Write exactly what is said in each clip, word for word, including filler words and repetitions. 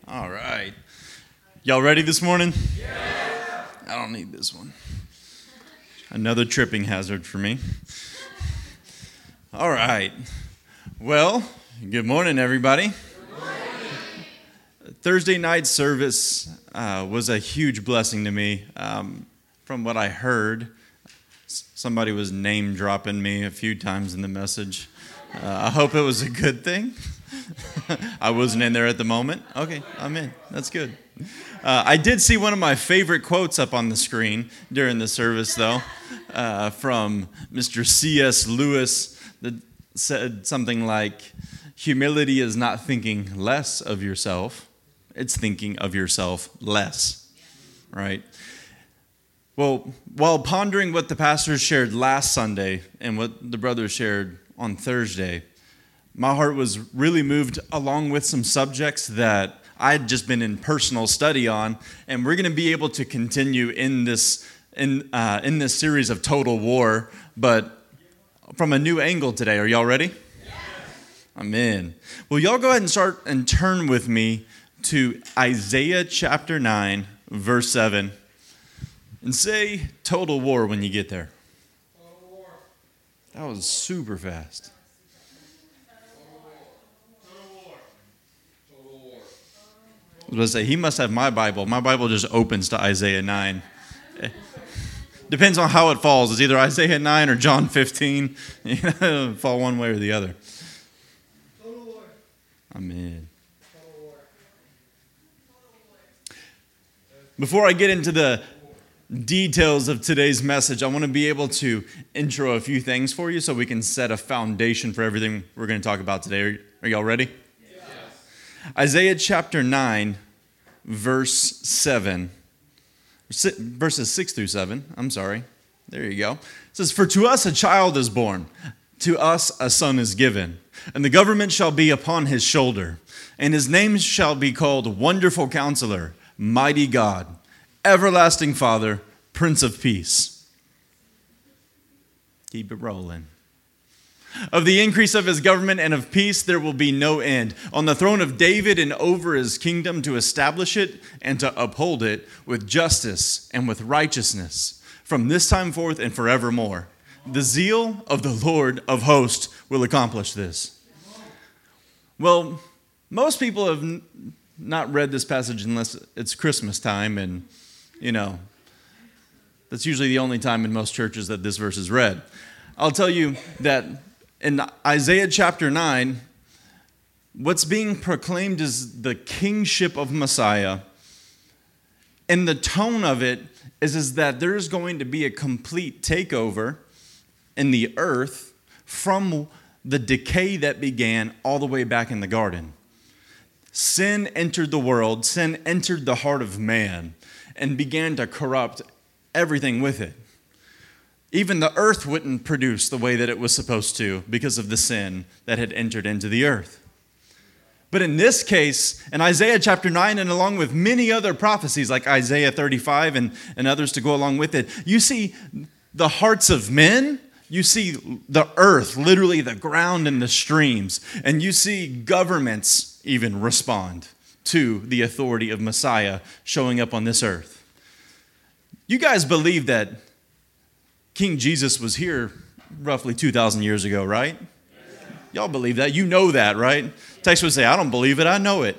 All right. Y'all ready this morning? Yeah. I don't need this one. Another tripping hazard for me. All right. Well, good morning, everybody. Good morning. Thursday night service uh, was a huge blessing to me. Um, from what I heard, somebody was name dropping me a few times in the message. Uh, I hope it was a good thing. I wasn't in there at the moment. Okay, I'm in. That's good. Uh, I did see one of my favorite quotes up on the screen during the service, though, uh, from Mister C S Lewis that said something like, humility is not thinking less of yourself, it's thinking of yourself less, right? Well, while pondering what the pastors shared last Sunday and what the brothers shared on Thursday, my heart was really moved along with some subjects that I had just been in personal study on, and we're going to be able to continue in this in uh, in this series of Total War, but from a new angle today. Are y'all ready? Yes. I'm in. Well, y'all go ahead and start and turn with me to Isaiah chapter nine, verse seven, and say Total War when you get there. Total War. That was super fast. I was going to say, he must have my Bible. My Bible just opens to Isaiah nine. Depends on how it falls. It's either Isaiah nine or John fifteen. You know, fall one way or the other. Amen. Before I get into the details of today's message, I want to be able to intro a few things for you so we can set a foundation for everything we're going to talk about today. Are, are y'all ready? Isaiah chapter nine, verse seven, verses six through seven, I'm sorry. There you go. It says, "For to us a child is born, to us a son is given, and the government shall be upon his shoulder, and his name shall be called Wonderful Counselor, Mighty God, Everlasting Father, Prince of Peace." Keep it rolling. "Of the increase of his government and of peace there will be no end. On the throne of David and over his kingdom, to establish it and to uphold it with justice and with righteousness from this time forth and forevermore. The zeal of the Lord of hosts will accomplish this." Well, most people have n- not read this passage unless it's Christmas time, and, you know, that's usually the only time in most churches that this verse is read. I'll tell you that in Isaiah chapter nine, what's being proclaimed is the kingship of Messiah. And the tone of it is, is that there's going to be a complete takeover in the earth from the decay that began all the way back in the garden. Sin entered the world, sin entered the heart of man, and began to corrupt everything with it. Even the earth wouldn't produce the way that it was supposed to because of the sin that had entered into the earth. But in this case, in Isaiah chapter nine, and along with many other prophecies like Isaiah thirty-five and, and others to go along with it, you see the hearts of men, you see the earth, literally the ground and the streams, and you see governments even respond to the authority of Messiah showing up on this earth. You guys believe that King Jesus was here roughly two thousand years ago, right? Y'all believe that. You know that, right? Text would say, "I don't believe it. I know it."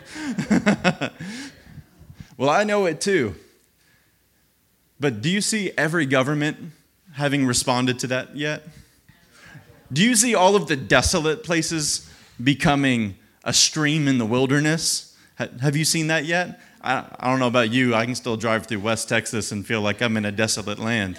Well, I know it too. But do you see every government having responded to that yet? Do you see all of the desolate places becoming a stream in the wilderness? Have you seen that yet? I don't know about you. I can still drive through West Texas and feel like I'm in a desolate land.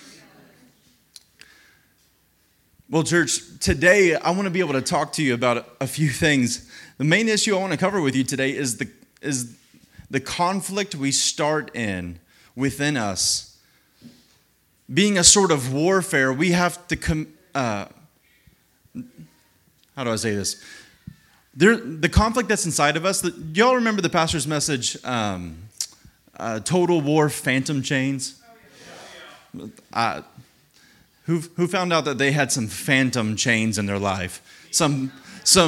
Well, church, today I want to be able to talk to you about a few things. The main issue I want to cover with you today is the is the conflict we start in within us. Being a sort of warfare, we have to com- uh, how do I say this? There, the conflict that's inside of us. The, do y'all remember the pastor's message, um, uh, Total War, Phantom Chains? Uh, Who who found out that they had some phantom chains in their life, some some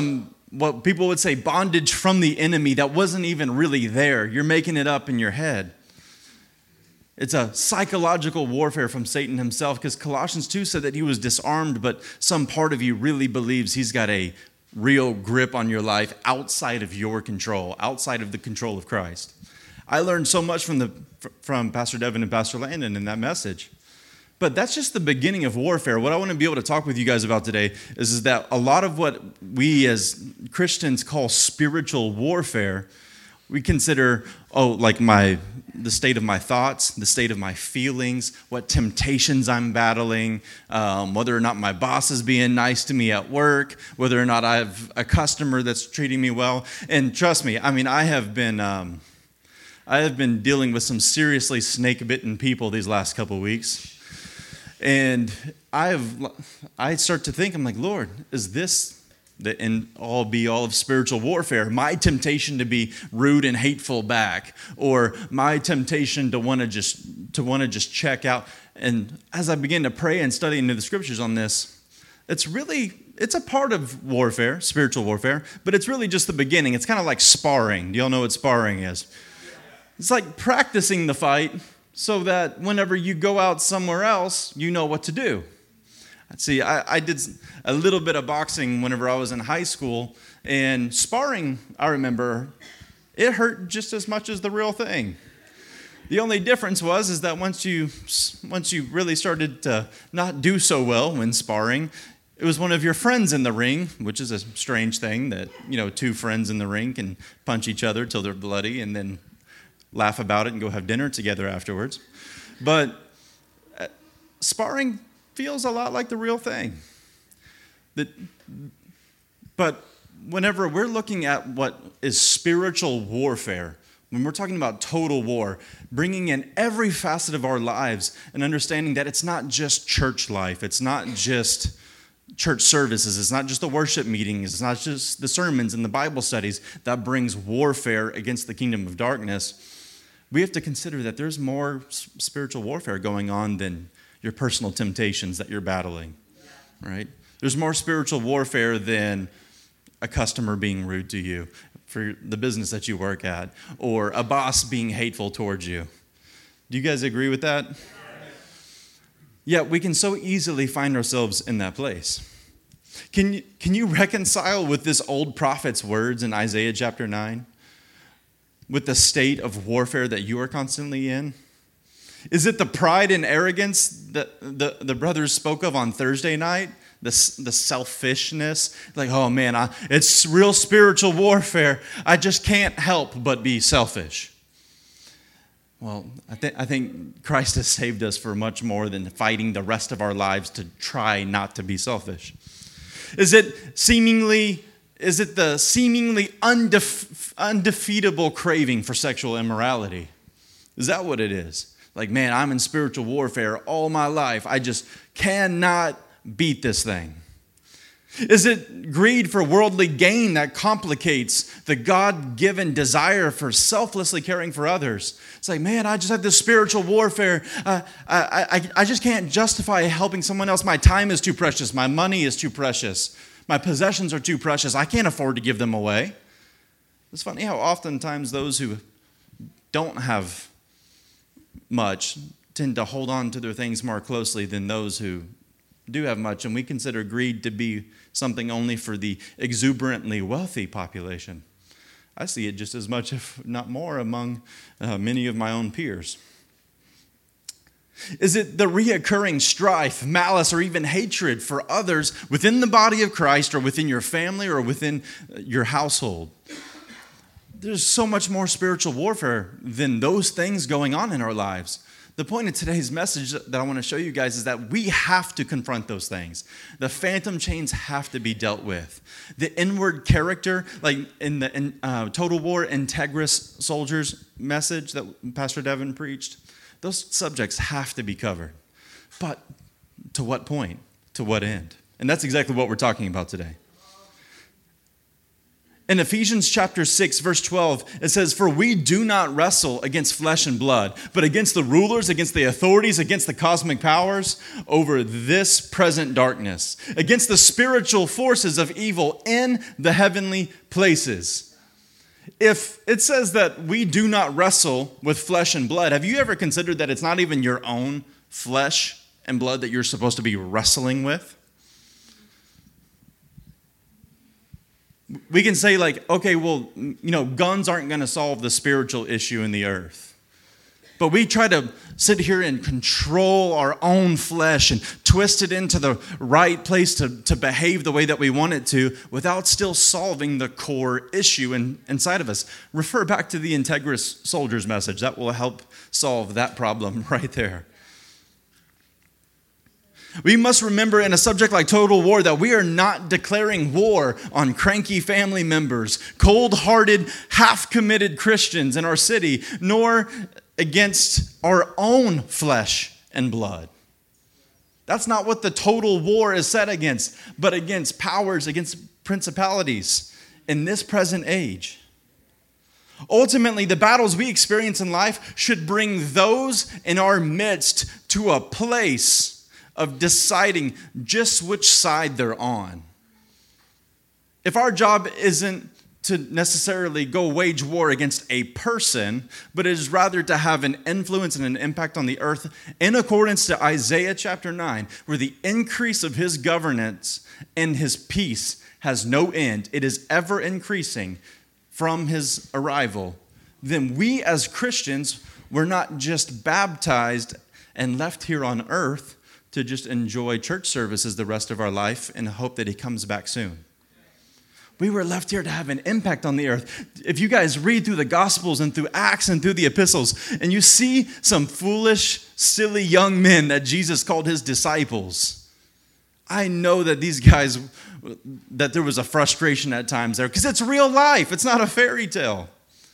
what people would say bondage from the enemy that wasn't even really there. You're making it up in your head. It's a psychological warfare from Satan himself, because Colossians two said that he was disarmed, but some part of you really believes he's got a real grip on your life outside of your control, outside of the control of Christ. I learned so much from the from Pastor Devin and Pastor Landon in that message. But that's just the beginning of warfare. What I want to be able to talk with you guys about today is, is that a lot of what we as Christians call spiritual warfare, we consider, oh, like my the state of my thoughts, the state of my feelings, what temptations I'm battling, um, whether or not my boss is being nice to me at work, whether or not I have a customer that's treating me well. And trust me, I mean, I have been um, I have been dealing with some seriously snake-bitten people these last couple of weeks. And I have, I start to think, I'm like, Lord, is this the end all be all of spiritual warfare? My temptation to be rude and hateful back, or my temptation to want to just to want to just check out. And as I begin to pray and study into the scriptures on this, it's really it's a part of warfare, spiritual warfare, but it's really just the beginning. It's kind of like sparring. Do y'all know what sparring is? It's like practicing the fight, so that whenever you go out somewhere else, you know what to do. See, I, I did a little bit of boxing whenever I was in high school, and sparring, I remember, it hurt just as much as the real thing. The only difference was is that once you once you really started to not do so well when sparring, it was one of your friends in the ring, which is a strange thing that, you know, two friends in the ring can punch each other till they're bloody and then laugh about it and go have dinner together afterwards. But uh, sparring feels a lot like the real thing. That, but whenever we're looking at what is spiritual warfare, when we're talking about total war, bringing in every facet of our lives and understanding that it's not just church life, it's not just church services, it's not just the worship meetings, it's not just the sermons and the Bible studies that brings warfare against the kingdom of darkness. We have to consider that there's more spiritual warfare going on than your personal temptations that you're battling, right? There's more spiritual warfare than a customer being rude to you for the business that you work at, or a boss being hateful towards you. Do you guys agree with that? Yeah, we can so easily find ourselves in that place. Can you, can you reconcile with this old prophet's words in Isaiah chapter nine? With the state of warfare that you are constantly in? Is it the pride and arrogance that the, the brothers spoke of on Thursday night? The, the selfishness? Like, oh man, I, it's real spiritual warfare. I just can't help but be selfish. Well, I, th- I think Christ has saved us for much more than fighting the rest of our lives to try not to be selfish. Is it seemingly... Is it the seemingly undefe- undefeatable craving for sexual immorality? Is that what it is? Like, man, I'm in spiritual warfare all my life. I just cannot beat this thing. Is it greed for worldly gain that complicates the God-given desire for selflessly caring for others? It's like, man, I just have this spiritual warfare. Uh, I, I, I just can't justify helping someone else. My time is too precious. My money is too precious. My possessions are too precious. I can't afford to give them away. It's funny how oftentimes those who don't have much tend to hold on to their things more closely than those who do have much. And we consider greed to be something only for the exuberantly wealthy population. I see it just as much, if not more, among uh, many of my own peers. Is it the reoccurring strife, malice, or even hatred for others within the body of Christ, or within your family, or within your household? There's so much more spiritual warfare than those things going on in our lives. The point of today's message that I want to show you guys is that we have to confront those things. The phantom chains have to be dealt with. The inward character, like in the in, uh, Total War Integris Soldiers message that Pastor Devin preached, those subjects have to be covered. But to what point? To what end? And that's exactly what we're talking about today. In Ephesians chapter six, verse twelve, it says, "For we do not wrestle against flesh and blood, but against the rulers, against the authorities, against the cosmic powers over this present darkness, against the spiritual forces of evil in the heavenly places." If it says that we do not wrestle with flesh and blood, have you ever considered that it's not even your own flesh and blood that you're supposed to be wrestling with? We can say like, okay, well, you know, guns aren't going to solve the spiritual issue in the earth. But we try to sit here and control our own flesh and twist it into the right place to, to behave the way that we want it to without still solving the core issue in, inside of us. Refer back to the Integrous Soldiers message. That will help solve that problem right there. We must remember in a subject like total war that we are not declaring war on cranky family members, cold-hearted, half-committed Christians in our city, nor against our own flesh and blood. That's not what the total war is set against, but against powers, against principalities in this present age. Ultimately, the battles we experience in life should bring those in our midst to a place of deciding just which side they're on. If our job isn't to necessarily go wage war against a person, but it is rather to have an influence and an impact on the earth in accordance to Isaiah chapter nine, where the increase of his governance and his peace has no end, it is ever increasing from his arrival, then we as Christians, we're not just baptized and left here on earth to just enjoy church services the rest of our life and hope that he comes back soon. We were left here to have an impact on the earth. If you guys read through the Gospels and through Acts and through the epistles, and you see some foolish, silly young men that Jesus called his disciples, I know that these guys, that there was a frustration at times there, because it's real life. It's not a fairy tale.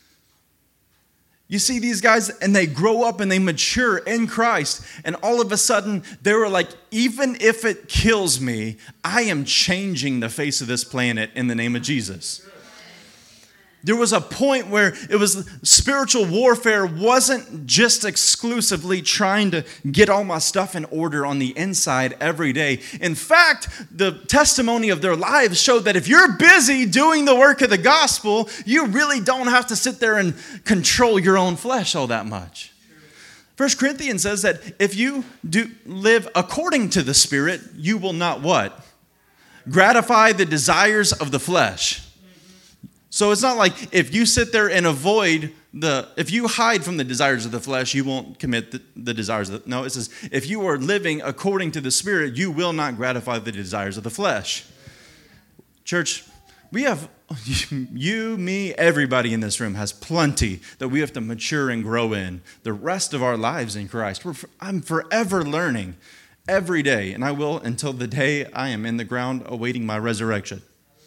You see these guys, and they grow up and they mature in Christ, and all of a sudden, they were like, even if it kills me, I am changing the face of this planet in the name of Jesus. There was a point where it was spiritual warfare wasn't just exclusively trying to get all my stuff in order on the inside every day. In fact, the testimony of their lives showed that if you're busy doing the work of the gospel, you really don't have to sit there and control your own flesh all that much. First Corinthians says that if you do live according to the Spirit, you will not what? Gratify the desires of the flesh. So it's not like if you sit there and avoid the, if you hide from the desires of the flesh, you won't commit the, the desires of the, no, it says, if you are living according to the Spirit, you will not gratify the desires of the flesh. Church, we have, you, me, everybody in this room has plenty that we have to mature and grow in the rest of our lives in Christ. We're, I'm forever learning every day, and I will until the day I am in the ground awaiting my resurrection.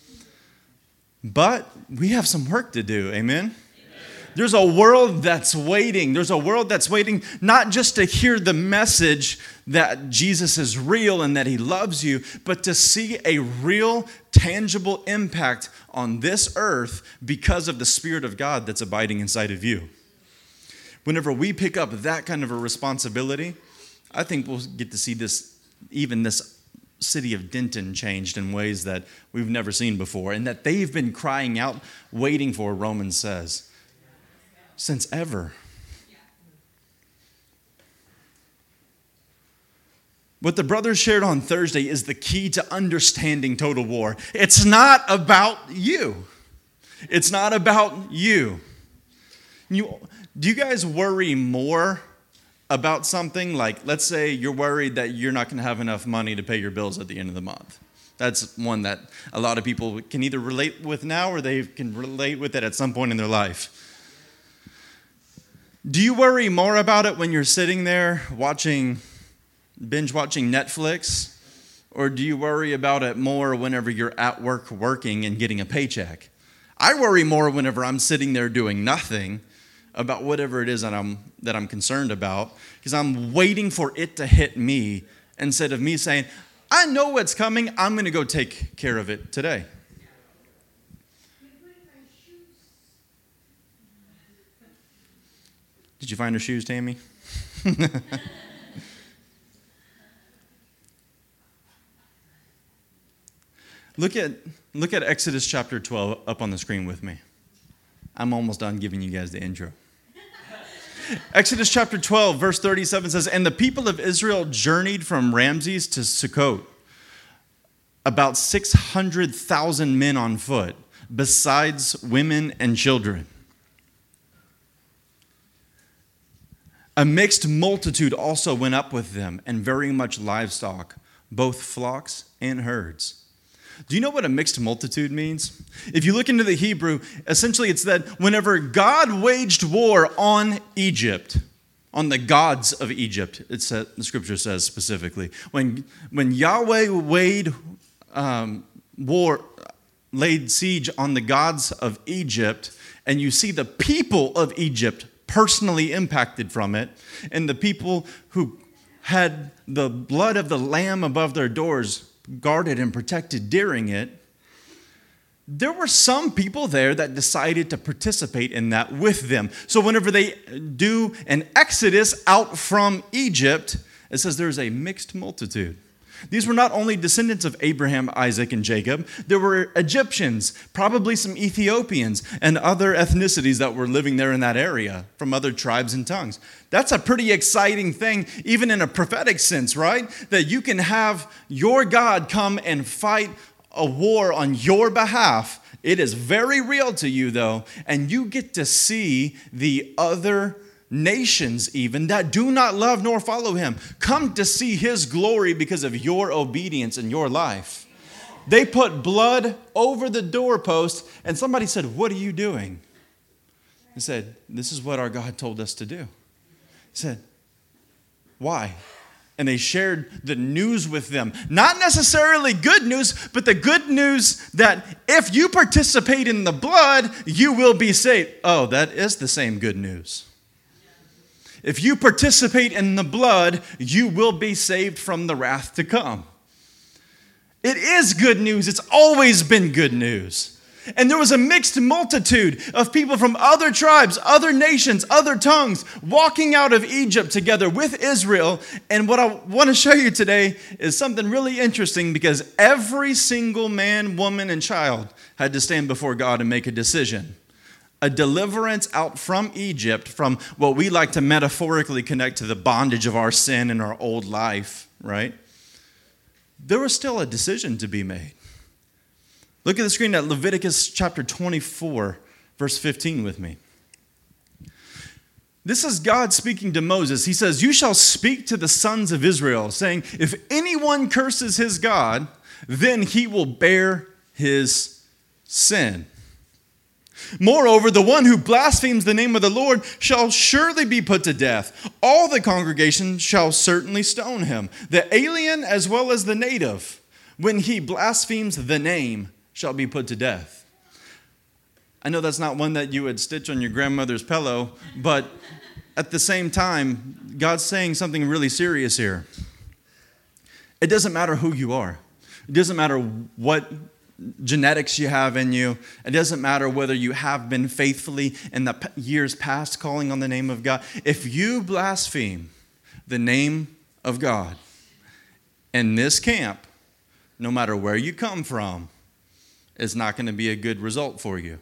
But we have some work to do, amen? Amen? There's a world that's waiting. There's a world that's waiting not just to hear the message that Jesus is real and that he loves you, but to see a real, tangible impact on this earth because of the Spirit of God that's abiding inside of you. Whenever we pick up that kind of a responsibility, I think we'll get to see this, even this city of Denton changed in ways that we've never seen before, and that they've been crying out, waiting for, Romans says, since ever. What the brothers shared on Thursday is the key to understanding total war. It's not about you. It's not about you. You do you guys worry more about something like, let's say you're worried that you're not going to have enough money to pay your bills at the end of the month? That's one that a lot of people can either relate with now or they can relate with it at some point in their life. Do you worry more about it when you're sitting there watching, binge watching Netflix? Or do you worry about it more whenever you're at work working and getting a paycheck? I worry more whenever I'm sitting there doing nothing about whatever it is that I'm that I'm concerned about, because I'm waiting for it to hit me instead of me saying, I know what's coming, I'm going to go take care of it today. Did you find her shoes, Tammy? Look at, look at Exodus chapter twelve up on the screen with me. I'm almost done giving you guys the intro. Exodus chapter twelve, verse thirty-seven says, "And the people of Israel journeyed from Ramses to Sukkot, about six hundred thousand men on foot, besides women and children. A mixed multitude also went up with them, and very much livestock, both flocks and herds." Do you know what a mixed multitude means? If you look into the Hebrew, essentially it's that whenever God waged war on Egypt, on the gods of Egypt, it's the scripture says specifically, when, when Yahweh waged um, war, laid siege on the gods of Egypt, and you see the people of Egypt personally impacted from it, and the people who had the blood of the lamb above their doors guarded and protected during it, there were some people there that decided to participate in that with them. So whenever they do an exodus out from Egypt, it says there's a mixed multitude. These were not only descendants of Abraham, Isaac, and Jacob. There were Egyptians, probably some Ethiopians, and other ethnicities that were living there in that area from other tribes and tongues. That's a pretty exciting thing, even in a prophetic sense, right? That you can have your God come and fight a war on your behalf. It is very real to you, though, and you get to see the other nations even that do not love nor follow him come to see his glory because of your obedience in your life. They put blood over the doorpost, and somebody said, "What are you doing?" He said, "This is what our God told us to do." He said, "Why?" And they shared the news with them. Not necessarily good news, but the good news that if you participate in the blood, you will be saved. Oh, that is the same good news. If you participate in the blood, you will be saved from the wrath to come. It is good news. It's always been good news. And there was a mixed multitude of people from other tribes, other nations, other tongues, walking out of Egypt together with Israel. And what I want to show you today is something really interesting, because every single man, woman, and child had to stand before God and make a decision. A deliverance out from Egypt, from what we like to metaphorically connect to the bondage of our sin and our old life, right? There was still a decision to be made. Look at the screen at Leviticus chapter twenty-four, verse fifteen with me. This is God speaking to Moses. He says, "You shall speak to the sons of Israel, saying, if anyone curses his God, then he will bear his sin. Moreover, the one who blasphemes the name of the Lord shall surely be put to death. All the congregation shall certainly stone him, the alien as well as the native. When he blasphemes the name, shall be put to death." I know that's not one that you would stitch on your grandmother's pillow, but at the same time, God's saying something really serious here. It doesn't matter who you are. It doesn't matter what genetics you have in you. It doesn't matter whether you have been faithfully in the years past calling on the name of God. If you blaspheme the name of God in this camp, no matter where you come from, it's not going to be a good result for you.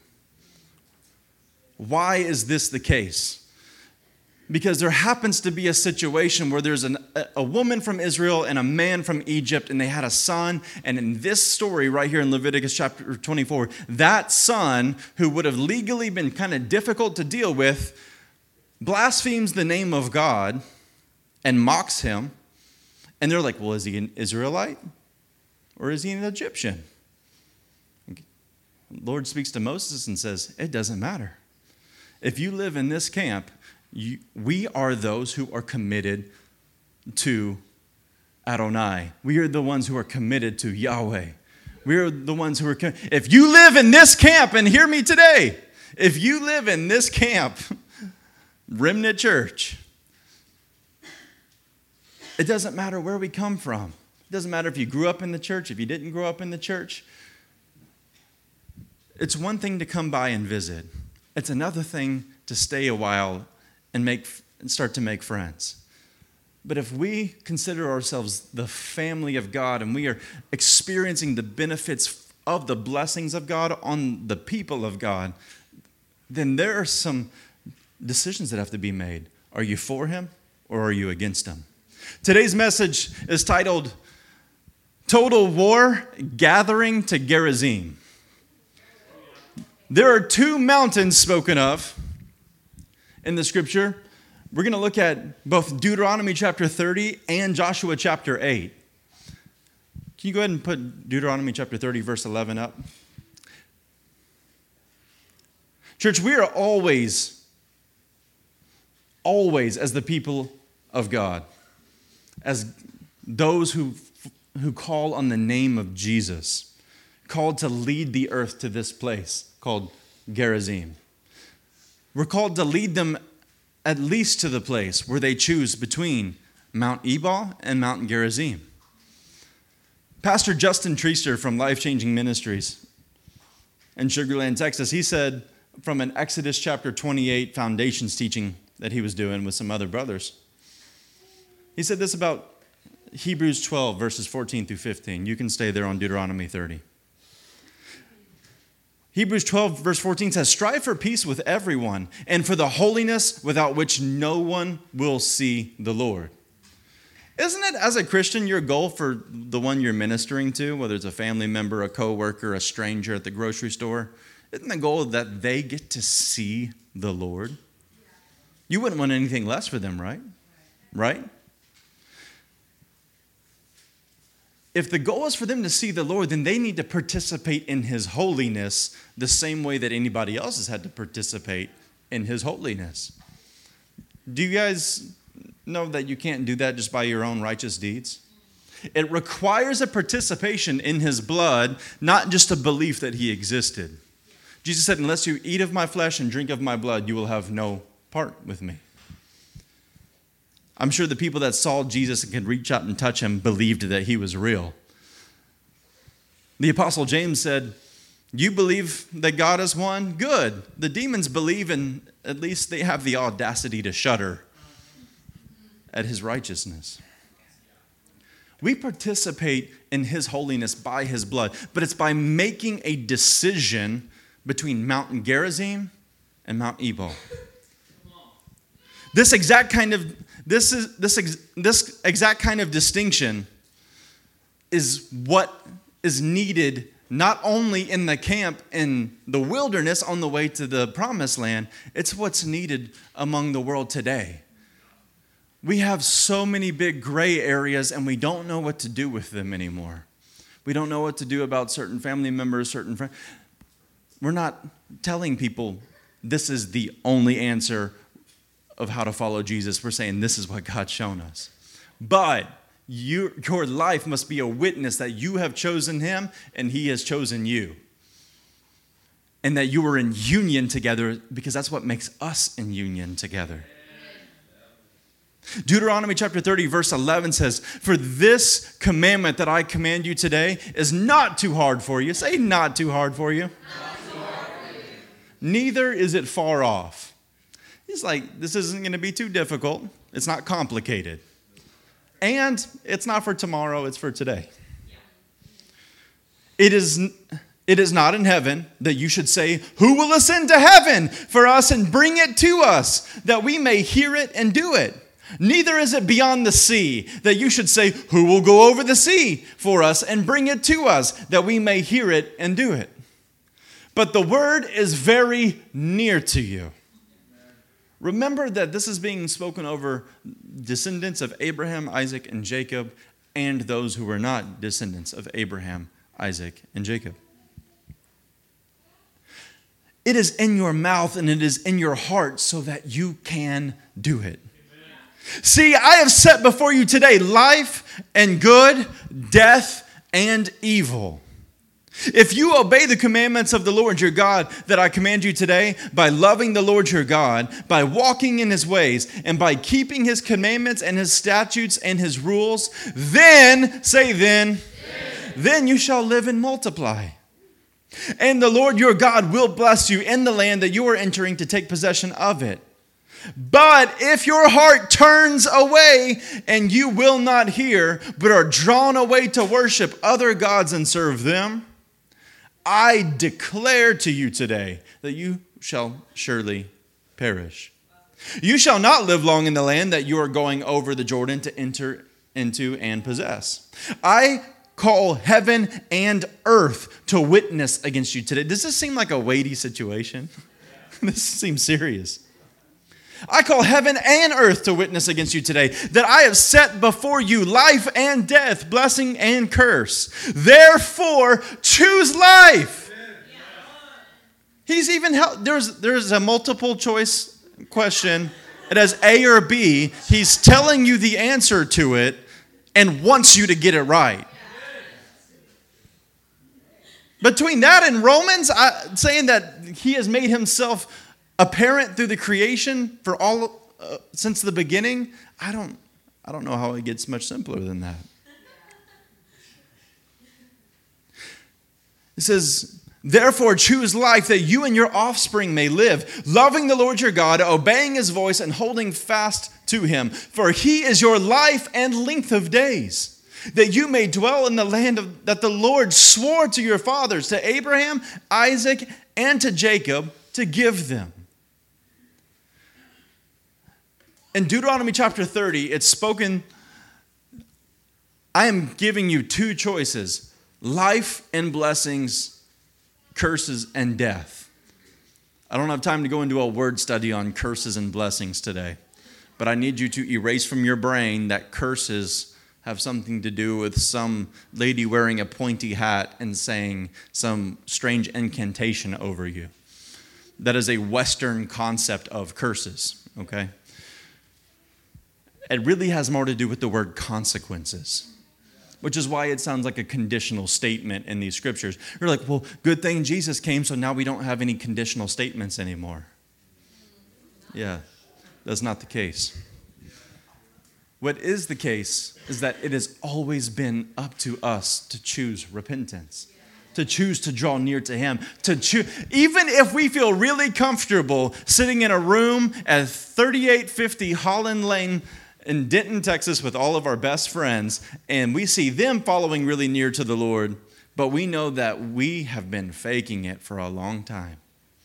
Why is this the case? Because there happens to be a situation where there's an, a woman from Israel and a man from Egypt, and they had a son. And in this story right here in Leviticus chapter twenty-four, that son, who would have legally been kind of difficult to deal with, blasphemes the name of God and mocks him. And they're like, well, is he an Israelite or is he an Egyptian? The Lord speaks to Moses and says, it doesn't matter. If you live in this camp, You, we are those who are committed to Adonai. We are the ones who are committed to Yahweh. We are the ones who are com- If you live in this camp, and hear me today, if you live in this camp, Remnant Church, it doesn't matter where we come from. It doesn't matter if you grew up in the church, if you didn't grow up in the church. It's one thing to come by and visit. It's another thing to stay a while and make and start to make friends. But if we consider ourselves the family of God and we are experiencing the benefits of the blessings of God on the people of God, then there are some decisions that have to be made. Are you for him or are you against him? Today's message is titled, Total War Gathering to Gerizim. There are two mountains spoken of in the scripture. We're going to look at both Deuteronomy chapter thirty and Joshua chapter eight. Can you go ahead and put Deuteronomy chapter thirty, verse eleven up? Church, we are always, always as the people of God, as those who, who call on the name of Jesus, called to lead the earth to this place called Gerizim. We're called to lead them at least to the place where they choose between Mount Ebal and Mount Gerizim. Pastor Justin Treaster from Life Changing Ministries in Sugar Land, Texas, he said from an Exodus chapter twenty-eight foundations teaching that he was doing with some other brothers, he said this about Hebrews twelve, verses fourteen through fifteen. You can stay there on Deuteronomy thirty. Hebrews twelve, verse fourteen says, strive for peace with everyone and for the holiness without which no one will see the Lord. Isn't it, as a Christian, your goal for the one you're ministering to, whether it's a family member, a coworker, a stranger at the grocery store, isn't the goal that they get to see the Lord? You wouldn't want anything less for them, right? Right? If the goal is for them to see the Lord, then they need to participate in his holiness the same way that anybody else has had to participate in his holiness. Do you guys know that you can't do that just by your own righteous deeds? It requires a participation in his blood, not just a belief that he existed. Jesus said, unless you eat of my flesh and drink of my blood, you will have no part with me. I'm sure the people that saw Jesus and could reach out and touch him believed that he was real. The Apostle James said, you believe that God is one? Good. The demons believe, and at least they have the audacity to shudder at his righteousness. We participate in his holiness by his blood, but it's by making a decision between Mount Gerizim and Mount Ebal. This exact kind of This is this this exact kind of distinction is what is needed not only in the camp in the wilderness on the way to the promised land, it's what's needed among the world today. We have so many big gray areas and we don't know what to do with them anymore. We don't know what to do about certain family members, certain friends. We're not telling people this is the only answer of how to follow Jesus. We're saying this is what God's shown us. But you, your life must be a witness that you have chosen him and he has chosen you. And that you are in union together because that's what makes us in union together. Deuteronomy chapter thirty, verse eleven says, for this commandment that I command you today is not too hard for you. Say not too hard for you. Not too hard for you. Neither is it far off. He's like, this isn't going to be too difficult. It's not complicated. And it's not for tomorrow, it's for today. It is, it is not in heaven that you should say, who will ascend to heaven for us and bring it to us, that we may hear it and do it. Neither is it beyond the sea that you should say, who will go over the sea for us and bring it to us, that we may hear it and do it. But the word is very near to you. Remember that this is being spoken over descendants of Abraham, Isaac, and Jacob, and those who were not descendants of Abraham, Isaac, and Jacob. It is in your mouth and it is in your heart so that you can do it. Amen. See, I have set before you today life and good, death and evil. If you obey the commandments of the Lord your God that I command you today, by loving the Lord your God, by walking in his ways, and by keeping his commandments and his statutes and his rules, then, say then, then, then you shall live and multiply. And the Lord your God will bless you in the land that you are entering to take possession of it. But if your heart turns away and you will not hear, but are drawn away to worship other gods and serve them, I declare to you today that you shall surely perish. You shall not live long in the land that you are going over the Jordan to enter into and possess. I call heaven and earth to witness against you today. Does this seem like a weighty situation? This seems serious. I call heaven and earth to witness against you today that I have set before you life and death, blessing and curse. Therefore, choose life. He's even held, there's there's a multiple choice question. It has A or B. He's telling you the answer to it and wants you to get it right. Between that and Romans, I, saying that he has made himself apparent through the creation for all uh, since the beginning, I don't, I don't know how it gets much simpler than that. It says, therefore choose life that you and your offspring may live, loving the Lord your God, obeying his voice and holding fast to him. For he is your life and length of days, that you may dwell in the land of, that the Lord swore to your fathers, to Abraham, Isaac, and to Jacob, to give them. In Deuteronomy chapter thirty, it's spoken, I am giving you two choices, life and blessings, curses and death. I don't have time to go into a word study on curses and blessings today, but I need you to erase from your brain that curses have something to do with some lady wearing a pointy hat and saying some strange incantation over you. That is a Western concept of curses, okay? It really has more to do with the word consequences, which is why it sounds like a conditional statement in these scriptures. You're like, well, good thing Jesus came, so now we don't have any conditional statements anymore. Yeah, that's not the case. What is the case is that it has always been up to us to choose repentance, to choose to draw near to him, to choose, even if we feel really comfortable sitting in a room at thirty-eight fifty Holland Lane in Denton, Texas, with all of our best friends, and we see them following really near to the Lord, but we know that we have been faking it for a long time.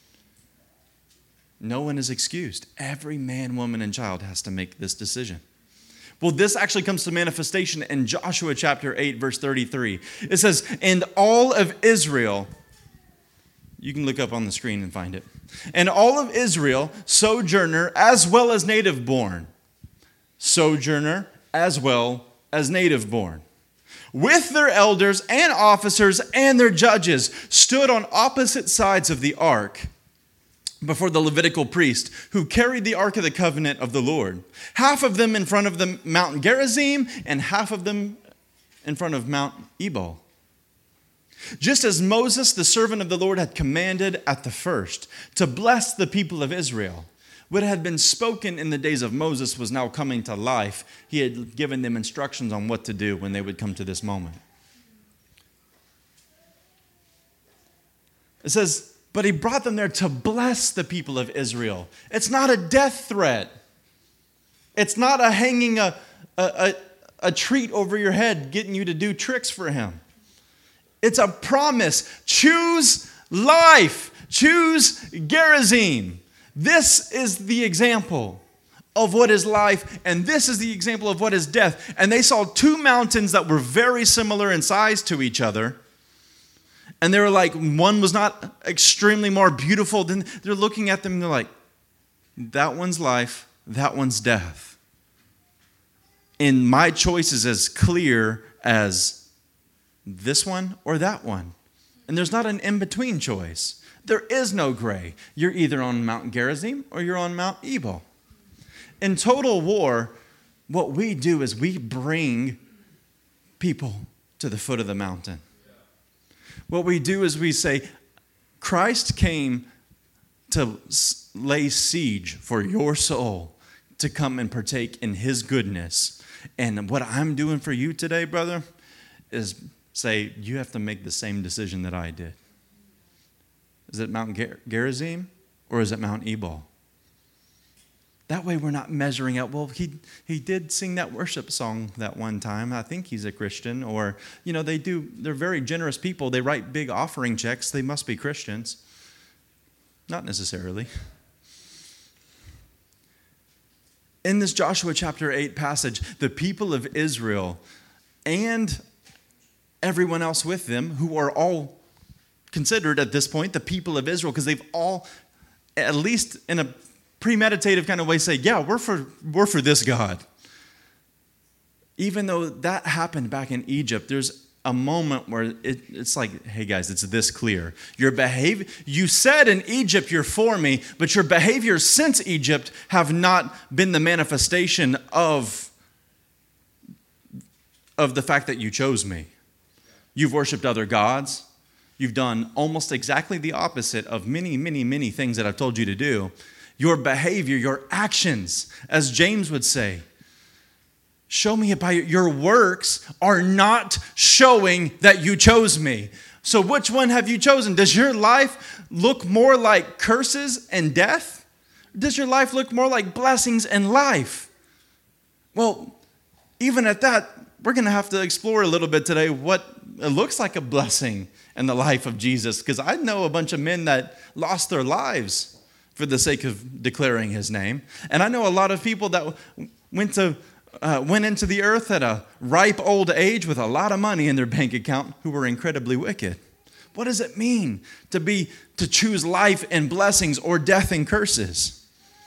No one is excused. Every man, woman, and child has to make this decision. Well, this actually comes to manifestation in Joshua chapter eight, verse thirty-three. It says, and all of Israel, you can look up on the screen and find it, and all of Israel, sojourner as well as native born, sojourner as well as native born, with their elders and officers and their judges, stood on opposite sides of the ark before the Levitical priest who carried the ark of the covenant of the Lord, half of them in front of the Mount Gerizim and half of them in front of Mount Ebal. Just as Moses, the servant of the Lord, had commanded at the first to bless the people of Israel. What had been spoken in the days of Moses was now coming to life. He had given them instructions on what to do when they would come to this moment. It says, but he brought them there to bless the people of Israel. It's not a death threat. It's not a hanging a, a, a, a treat over your head, getting you to do tricks for him. It's a promise. Choose life. Choose Gerizim. This is the example of what is life, and this is the example of what is death. And they saw two mountains that were very similar in size to each other. And they were like, one was not extremely more beautiful than, they're looking at them and they're like, that one's life, that one's death. And my choice is as clear as this one or that one. And there's not an in-between choice. There is no gray. You're either on Mount Gerizim or you're on Mount Ebal. In total war, what we do is we bring people to the foot of the mountain. What we do is we say, Christ came to lay siege for your soul, to come and partake in his goodness. And what I'm doing for you today, brother, is say, you have to make the same decision that I did. Is it Mount Ger- Gerizim or is it Mount Ebal? That way we're not measuring out, well, he he did sing that worship song that one time. I think he's a Christian. Or, you know, they do, they're very generous people. They write big offering checks. They must be Christians. Not necessarily. In this Joshua chapter eight passage, the people of Israel and everyone else with them, who are all considered at this point the people of Israel, because they've all, at least in a premeditative kind of way, say, yeah, we're for we're for this God. Even though that happened back in Egypt, there's a moment where it, it's like, hey guys, it's this clear. Your behavior, you said in Egypt you're for me, but your behaviors since Egypt have not been the manifestation of, of the fact that you chose me. You've worshiped other gods. You've done almost exactly the opposite of many, many, many things that I've told you to do. Your behavior, your actions, as James would say, show me it by your works are not showing that you chose me. So which one have you chosen? Does your life look more like curses and death? Does your life look more like blessings and life? Well, even at that, we're going to have to explore a little bit today what it looks like a blessing in the life of Jesus. Because I know a bunch of men that lost their lives for the sake of declaring his name. And I know a lot of people that went to uh, went into the earth at a ripe old age with a lot of money in their bank account who were incredibly wicked. What does it mean to be to choose life and blessings or death and curses?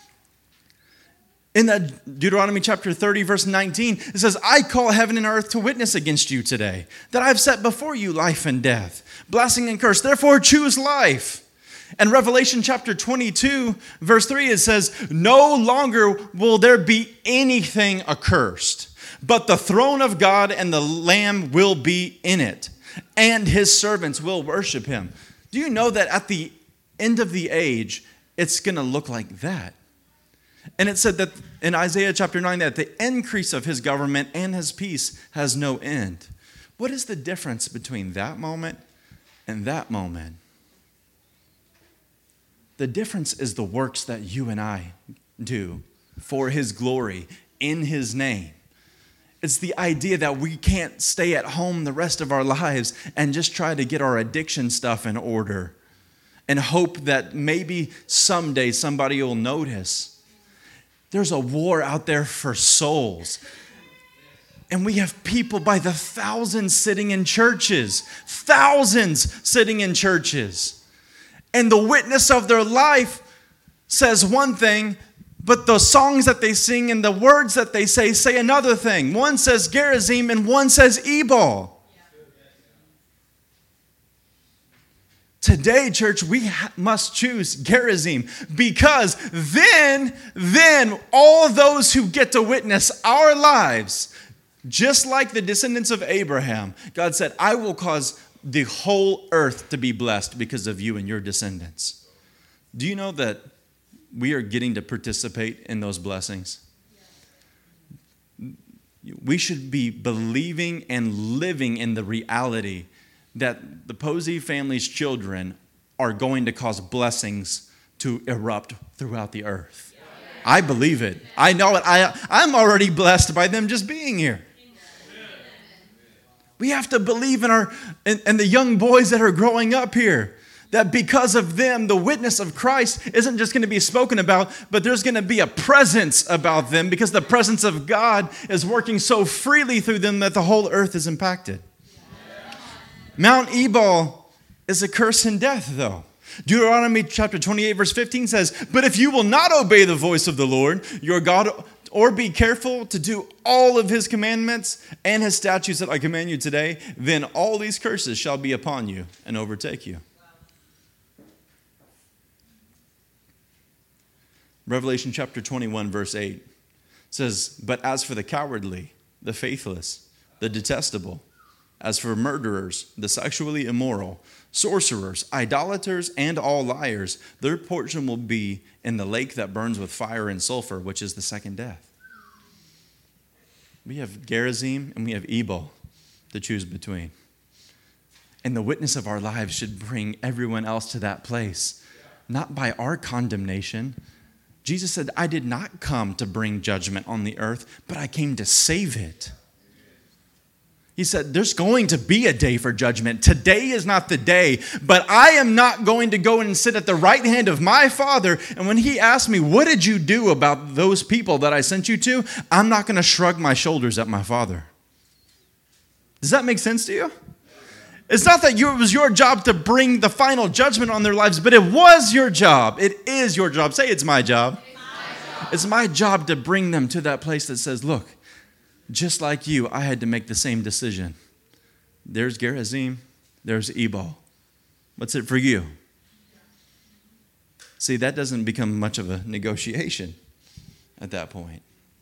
In that Deuteronomy chapter thirty, verse nineteen, it says, I call heaven and earth to witness against you today, that I've set before you life and death, blessing and curse. Therefore choose life. And Revelation chapter twenty-two, verse three, it says, no longer will there be anything accursed, but the throne of God and the Lamb will be in it, and his servants will worship him. Do you know that at the end of the age, it's going to look like that? And it said that in Isaiah chapter nine, that the increase of his government and his peace has no end. What is the difference between that moment and that moment? The difference is the works that you and I do for his glory in his name. It's the idea that we can't stay at home the rest of our lives and just try to get our addiction stuff in order and hope that maybe someday somebody will notice. There's a war out there for souls. And we have people by the thousands sitting in churches. Thousands sitting in churches. And the witness of their life says one thing, but the songs that they sing and the words that they say say another thing. One says Gerizim and one says Ebal. Today, church, we ha- must choose Gerizim, because then, then all those who get to witness our lives, just like the descendants of Abraham, God said, I will cause the whole earth to be blessed because of you and your descendants. Do you know that we are getting to participate in those blessings? We should be believing and living in the reality that the Posey family's children are going to cause blessings to erupt throughout the earth. I believe it. I know it. I, I'm already blessed by them just being here. We have to believe in our in, in the young boys that are growing up here, that because of them, the witness of Christ isn't just going to be spoken about, but there's going to be a presence about them, because the presence of God is working so freely through them that the whole earth is impacted. Yeah. Mount Ebal is a curse and death, though. Deuteronomy chapter twenty-eight, verse fifteen says, but if you will not obey the voice of the Lord, your God, or be careful to do all of his commandments and his statutes that I command you today, then all these curses shall be upon you and overtake you. Revelation chapter twenty-one, verse eight says, but as for the cowardly, the faithless, the detestable, as for murderers, the sexually immoral, sorcerers, idolaters, and all liars, their portion will be in the lake that burns with fire and sulfur, which is the second death. We have Gerizim and we have Ebal to choose between. And the witness of our lives should bring everyone else to that place, not by our condemnation, Jesus said, I did not come to bring judgment on the earth, but I came to save it. He said, there's going to be a day for judgment. Today is not the day, but I am not going to go and sit at the right hand of my Father. And when he asked me, what did you do about those people that I sent you to? I'm not going to shrug my shoulders at my Father. Does that make sense to you? It's not that you, it was your job to bring the final judgment on their lives, but it was your job. It is your job. Say, it's my job. It's my job, it's my job to bring them to that place that says, look, just like you, I had to make the same decision. There's Gerizim, there's Ebal. What's it for you? See, that doesn't become much of a negotiation at that point.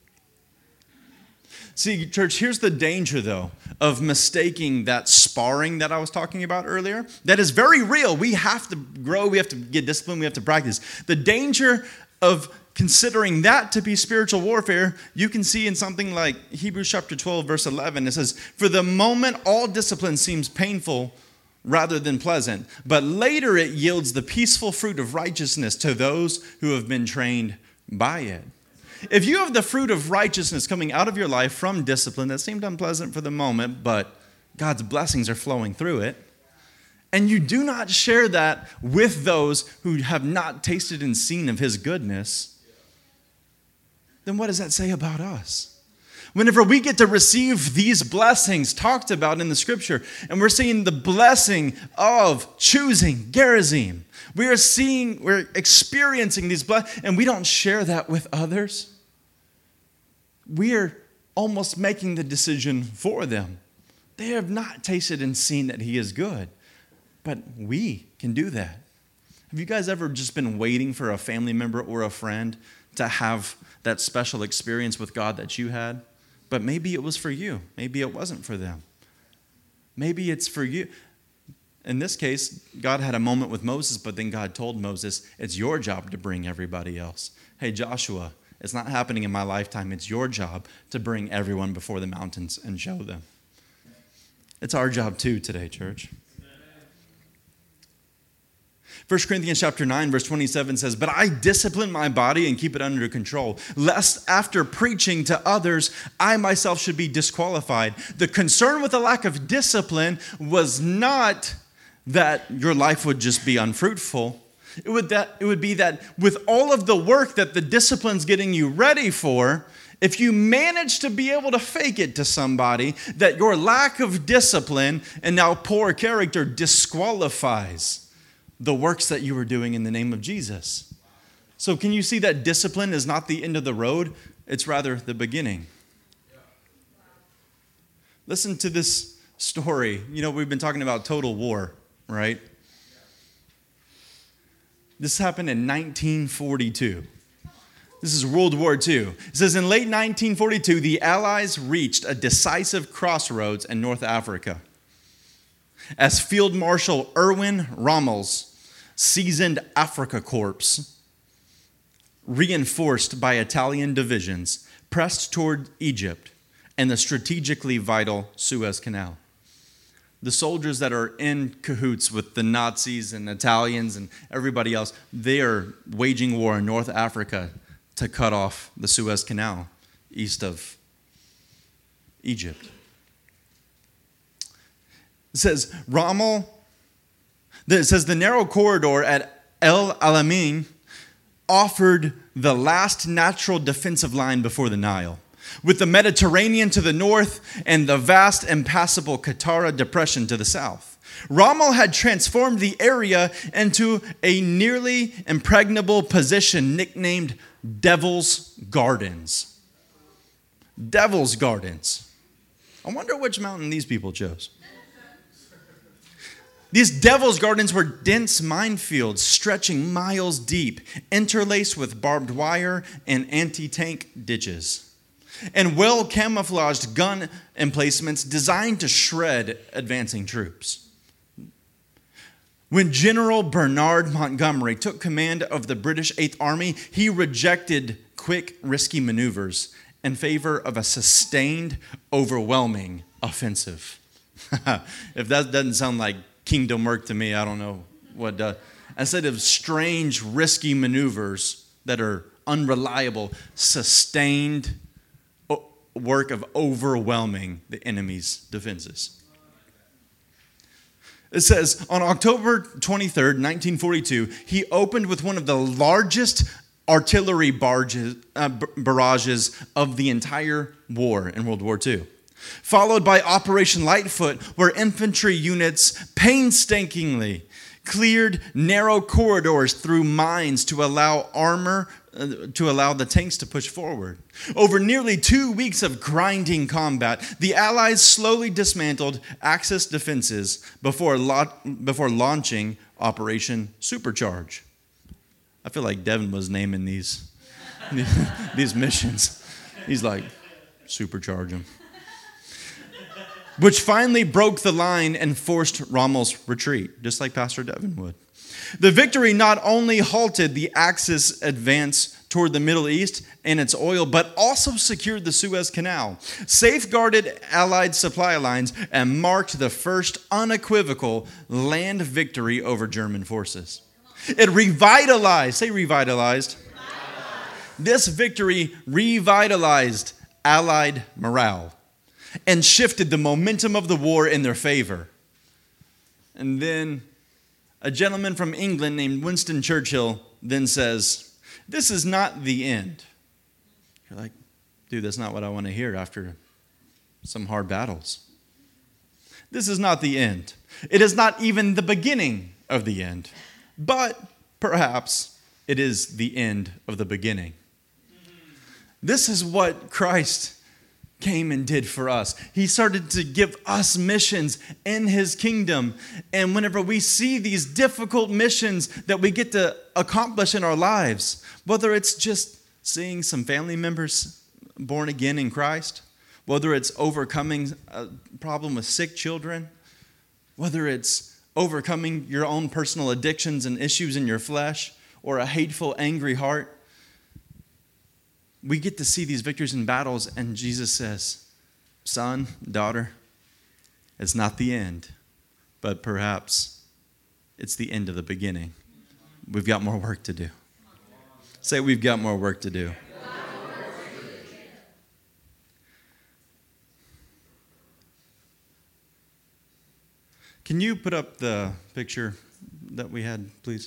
See, church, here's the danger, though, of mistaking that sparring that I was talking about earlier. That is very real. We have to grow. We have to get disciplined. We have to practice. The danger of considering that to be spiritual warfare, you can see in something like Hebrews chapter twelve, verse eleven. It says, for the moment, all discipline seems painful rather than pleasant, but later it yields the peaceful fruit of righteousness to those who have been trained by it. If you have the fruit of righteousness coming out of your life from discipline that seemed unpleasant for the moment, but God's blessings are flowing through it, and you do not share that with those who have not tasted and seen of his goodness, then what does that say about us? Whenever we get to receive these blessings talked about in the scripture, and we're seeing the blessing of choosing Gerizim, we are seeing, we're experiencing these blessings, and we don't share that with others, we are almost making the decision for them. They have not tasted and seen that he is good, but we can do that. Have you guys ever just been waiting for a family member or a friend to have that special experience with God that you had? But maybe it was for you. Maybe it wasn't for them. Maybe it's for you. In this case, God had a moment with Moses, but then God told Moses, it's your job to bring everybody else. Hey, Joshua, it's not happening in my lifetime. It's your job to bring everyone before the mountains and show them. It's our job too today, church. First Corinthians chapter nine, verse twenty-seven says, but I discipline my body and keep it under control, lest after preaching to others, I myself should be disqualified. The concern with the lack of discipline was not that your life would just be unfruitful. It would, that, it would be that with all of the work that the discipline's getting you ready for, if you manage to be able to fake it to somebody, that your lack of discipline and now poor character disqualifies the works that you were doing in the name of Jesus. So can you see that discipline is not the end of the road? It's rather the beginning. Listen to this story. You know, we've been talking about total war, right? This happened in nineteen forty-two. This is World War Two. It says, in late nineteen forty-two, the Allies reached a decisive crossroads in North Africa. As Field Marshal Erwin Rommel's seasoned Afrika Corps, reinforced by Italian divisions, pressed toward Egypt and the strategically vital Suez Canal. The soldiers that are in cahoots with the Nazis and Italians and everybody else, they are waging war in North Africa to cut off the Suez Canal east of Egypt. It says, Rommel, it says the narrow corridor at El Alamein offered the last natural defensive line before the Nile, with the Mediterranean to the north and the vast impassable Qattara Depression to the south. Rommel had transformed the area into a nearly impregnable position nicknamed Devil's Gardens. Devil's Gardens. I wonder which mountain these people chose. These Devil's Gardens were dense minefields stretching miles deep, interlaced with barbed wire and anti-tank ditches, and well-camouflaged gun emplacements designed to shred advancing troops. When General Bernard Montgomery took command of the British Eighth Army, he rejected quick, risky maneuvers in favor of a sustained, overwhelming offensive. If that doesn't sound like kingdom work to me, I don't know what does. Instead of strange, risky maneuvers that are unreliable, sustained work of overwhelming the enemy's defenses. It says, on October twenty-third, nineteen forty-two, he opened with one of the largest artillery barges, uh, barrages of the entire war in World War Two, followed by Operation Lightfoot, where infantry units painstakingly cleared narrow corridors through mines to allow armor, uh, to allow the tanks to push forward. Over nearly two weeks of grinding combat, the Allies slowly dismantled Axis defenses before, lo- before launching Operation Supercharge. I feel like Devin was naming these, these missions. He's like, supercharge them. Which finally broke the line and forced Rommel's retreat, just like Pastor Devin would. The victory not only halted the Axis advance toward the Middle East and its oil, but also secured the Suez Canal, safeguarded Allied supply lines, and marked the first unequivocal land victory over German forces. It revitalized, say revitalized. revitalized. This victory revitalized Allied morale and shifted the momentum of the war in their favor. And then a gentleman from England named Winston Churchill then says, "This is not the end." You're like, dude, that's not what I want to hear after some hard battles. This is not the end. It is not even the beginning of the end. But perhaps it is the end of the beginning. This is what Christ came and did for us. He started to give us missions in his kingdom. And whenever we see these difficult missions that we get to accomplish in our lives, whether it's just seeing some family members born again in Christ, whether it's overcoming a problem with sick children, whether it's overcoming your own personal addictions and issues in your flesh, or a hateful, angry heart, we get to see these victories in battles, and Jesus says, son, daughter, it's not the end, but perhaps it's the end of the beginning. We've got more work to do. Say, we've got more work to do. Can you put up the picture that we had, please?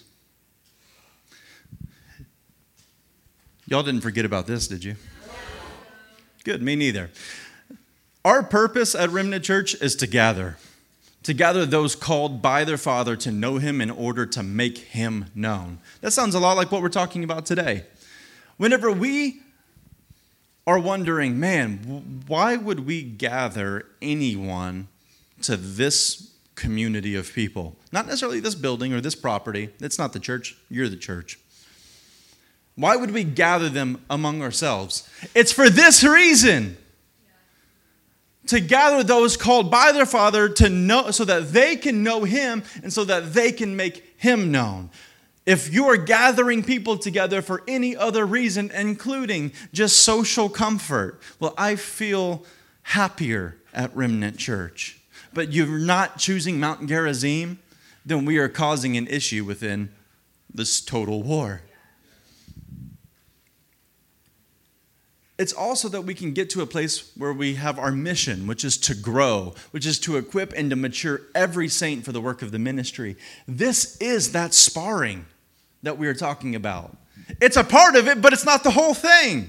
Y'all didn't forget about this, did you? Good, me neither. Our purpose at Remnant Church is to gather. To gather those called by their Father to know him in order to make him known. That sounds a lot like what we're talking about today. Whenever we are wondering, man, why would we gather anyone to this community of people? Not necessarily this building or this property. It's not the church. You're the church. Why would we gather them among ourselves? It's for this reason. To gather those called by their Father to know, so that they can know him and so that they can make him known. If you are gathering people together for any other reason, including just social comfort, well, I feel happier at Remnant Church. But you're not choosing Mount Gerizim, then we are causing an issue within this total war. It's also that we can get to a place where we have our mission, which is to grow, which is to equip and to mature every saint for the work of the ministry. This is that sparring that we are talking about. It's a part of it, but it's not the whole thing.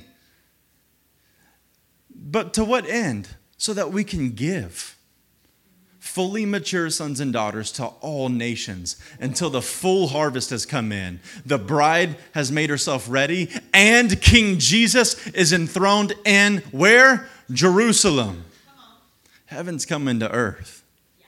But to what end? So that we can give fully mature sons and daughters to all nations until the full harvest has come in. The bride has made herself ready, and King Jesus is enthroned in where? Jerusalem. Heaven's coming to earth.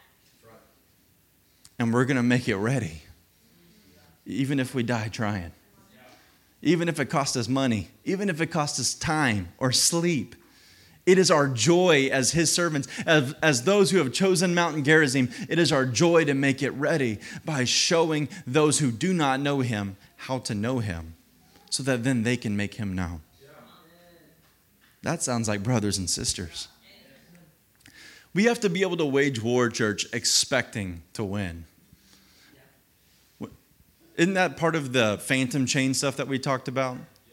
And we're going to make it ready. Even if we die trying. Even if it costs us money. Even if it costs us time or sleep. It is our joy as his servants, as, as those who have chosen Mount Gerizim, it is our joy to make it ready by showing those who do not know him how to know him, so that then they can make him known. That sounds like brothers and sisters. We have to be able to wage war, church, expecting to win. Isn't that part of the phantom chain stuff that we talked about?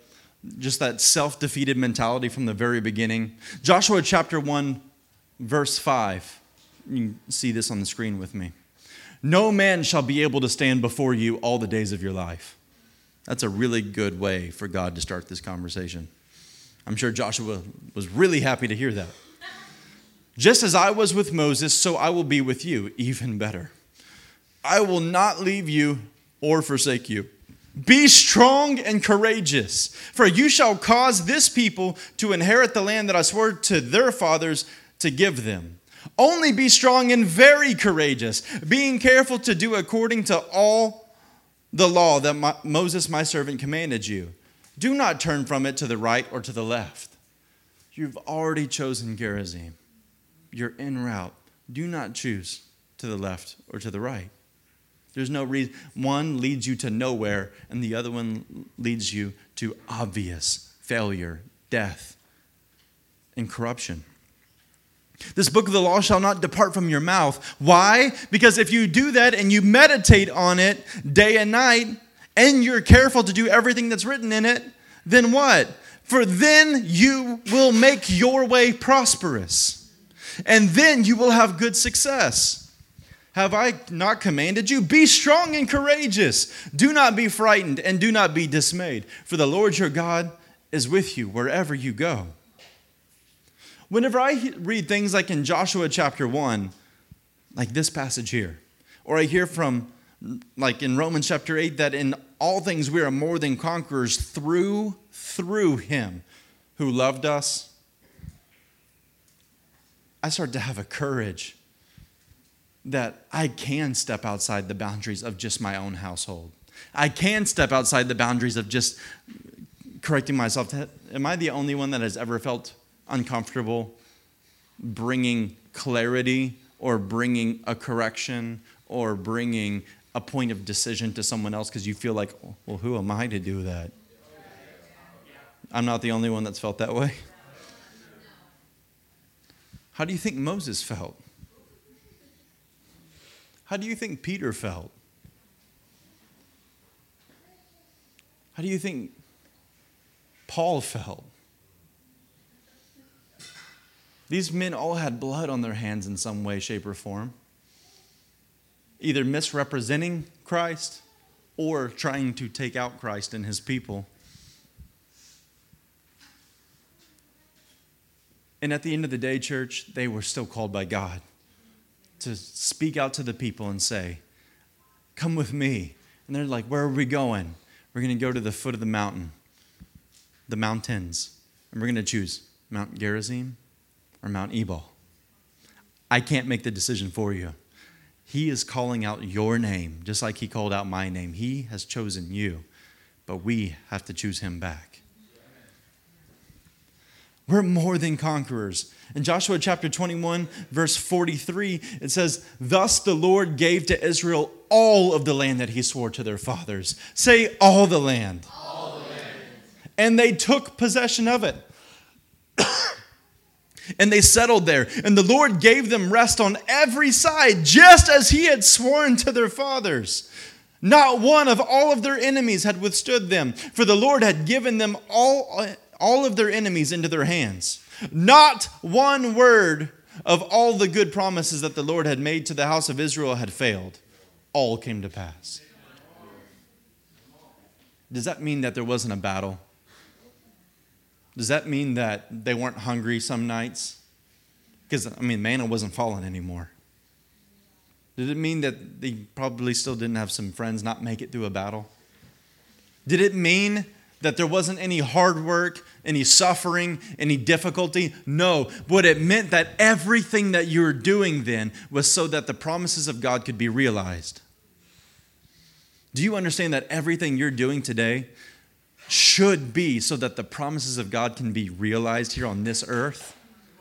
just that self-defeated mentality from the very beginning. Joshua chapter one, verse five. You can see this on the screen with me. No man shall be able to stand before you all the days of your life. That's a really good way for God to start this conversation. I'm sure Joshua was really happy to hear that. Just as I was with Moses, so I will be with you, even better. I will not leave you or forsake you. Be strong and courageous, for you shall cause this people to inherit the land that I swore to their fathers to give them. Only be strong and very courageous, being careful to do according to all the law that my, Moses my servant commanded you. Do not turn from it to the right or to the left. You've already chosen Gerizim. You're en route. Do not choose to the left or to the right. There's no reason. One leads you to nowhere, and the other one leads you to obvious failure, death, and corruption. This book of the law shall not depart from your mouth. Why? Because if you do that and you meditate on it day and night, and you're careful to do everything that's written in it, then what? For then you will make your way prosperous, and then you will have good success. Have I not commanded you? Be strong and courageous. Do not be frightened and do not be dismayed, for the Lord your God is with you wherever you go. Whenever I read things like in Joshua chapter one, like this passage here, or I hear from, like in Romans chapter eight, that in all things we are more than conquerors through, through him who loved us, I start to have a courage that I can step outside the boundaries of just my own household. I can step outside the boundaries of just correcting myself. Am I the only one that has ever felt uncomfortable bringing clarity or bringing a correction or bringing a point of decision to someone else because you feel like, well, who am I to do that? I'm not the only one that's felt that way. How do you think Moses felt? How do you think Peter felt? How do you think Paul felt? These men all had blood on their hands in some way, shape, or form. Either misrepresenting Christ or trying to take out Christ and his people. And at the end of the day, church, they were still called by God to speak out to the people and say, come with me. And they're like, where are we going? We're going to go to the foot of the mountain, the mountains. And we're going to choose Mount Gerizim or Mount Ebal. I can't make the decision for you. He is calling out your name, just like he called out my name. He has chosen you, but we have to choose him back. We're more than conquerors. In Joshua chapter twenty-one, verse forty-three, it says, thus the Lord gave to Israel all of the land that he swore to their fathers. Say, all the land. All the land. And they took possession of it. And they settled there. And the Lord gave them rest on every side, just as he had sworn to their fathers. Not one of all of their enemies had withstood them, for the Lord had given them all, all of their enemies into their hands. Not one word of all the good promises that the Lord had made to the house of Israel had failed. All came to pass. Does that mean that there wasn't a battle? Does that mean that they weren't hungry some nights? Because, I mean, manna wasn't falling anymore. Did it mean that they probably still didn't have some friends not make it through a battle? Did it mean that there wasn't any hard work, any suffering, any difficulty? No. But it meant that everything that you were doing then was so that the promises of God could be realized. Do you understand that everything you're doing today should be so that the promises of God can be realized here on this earth?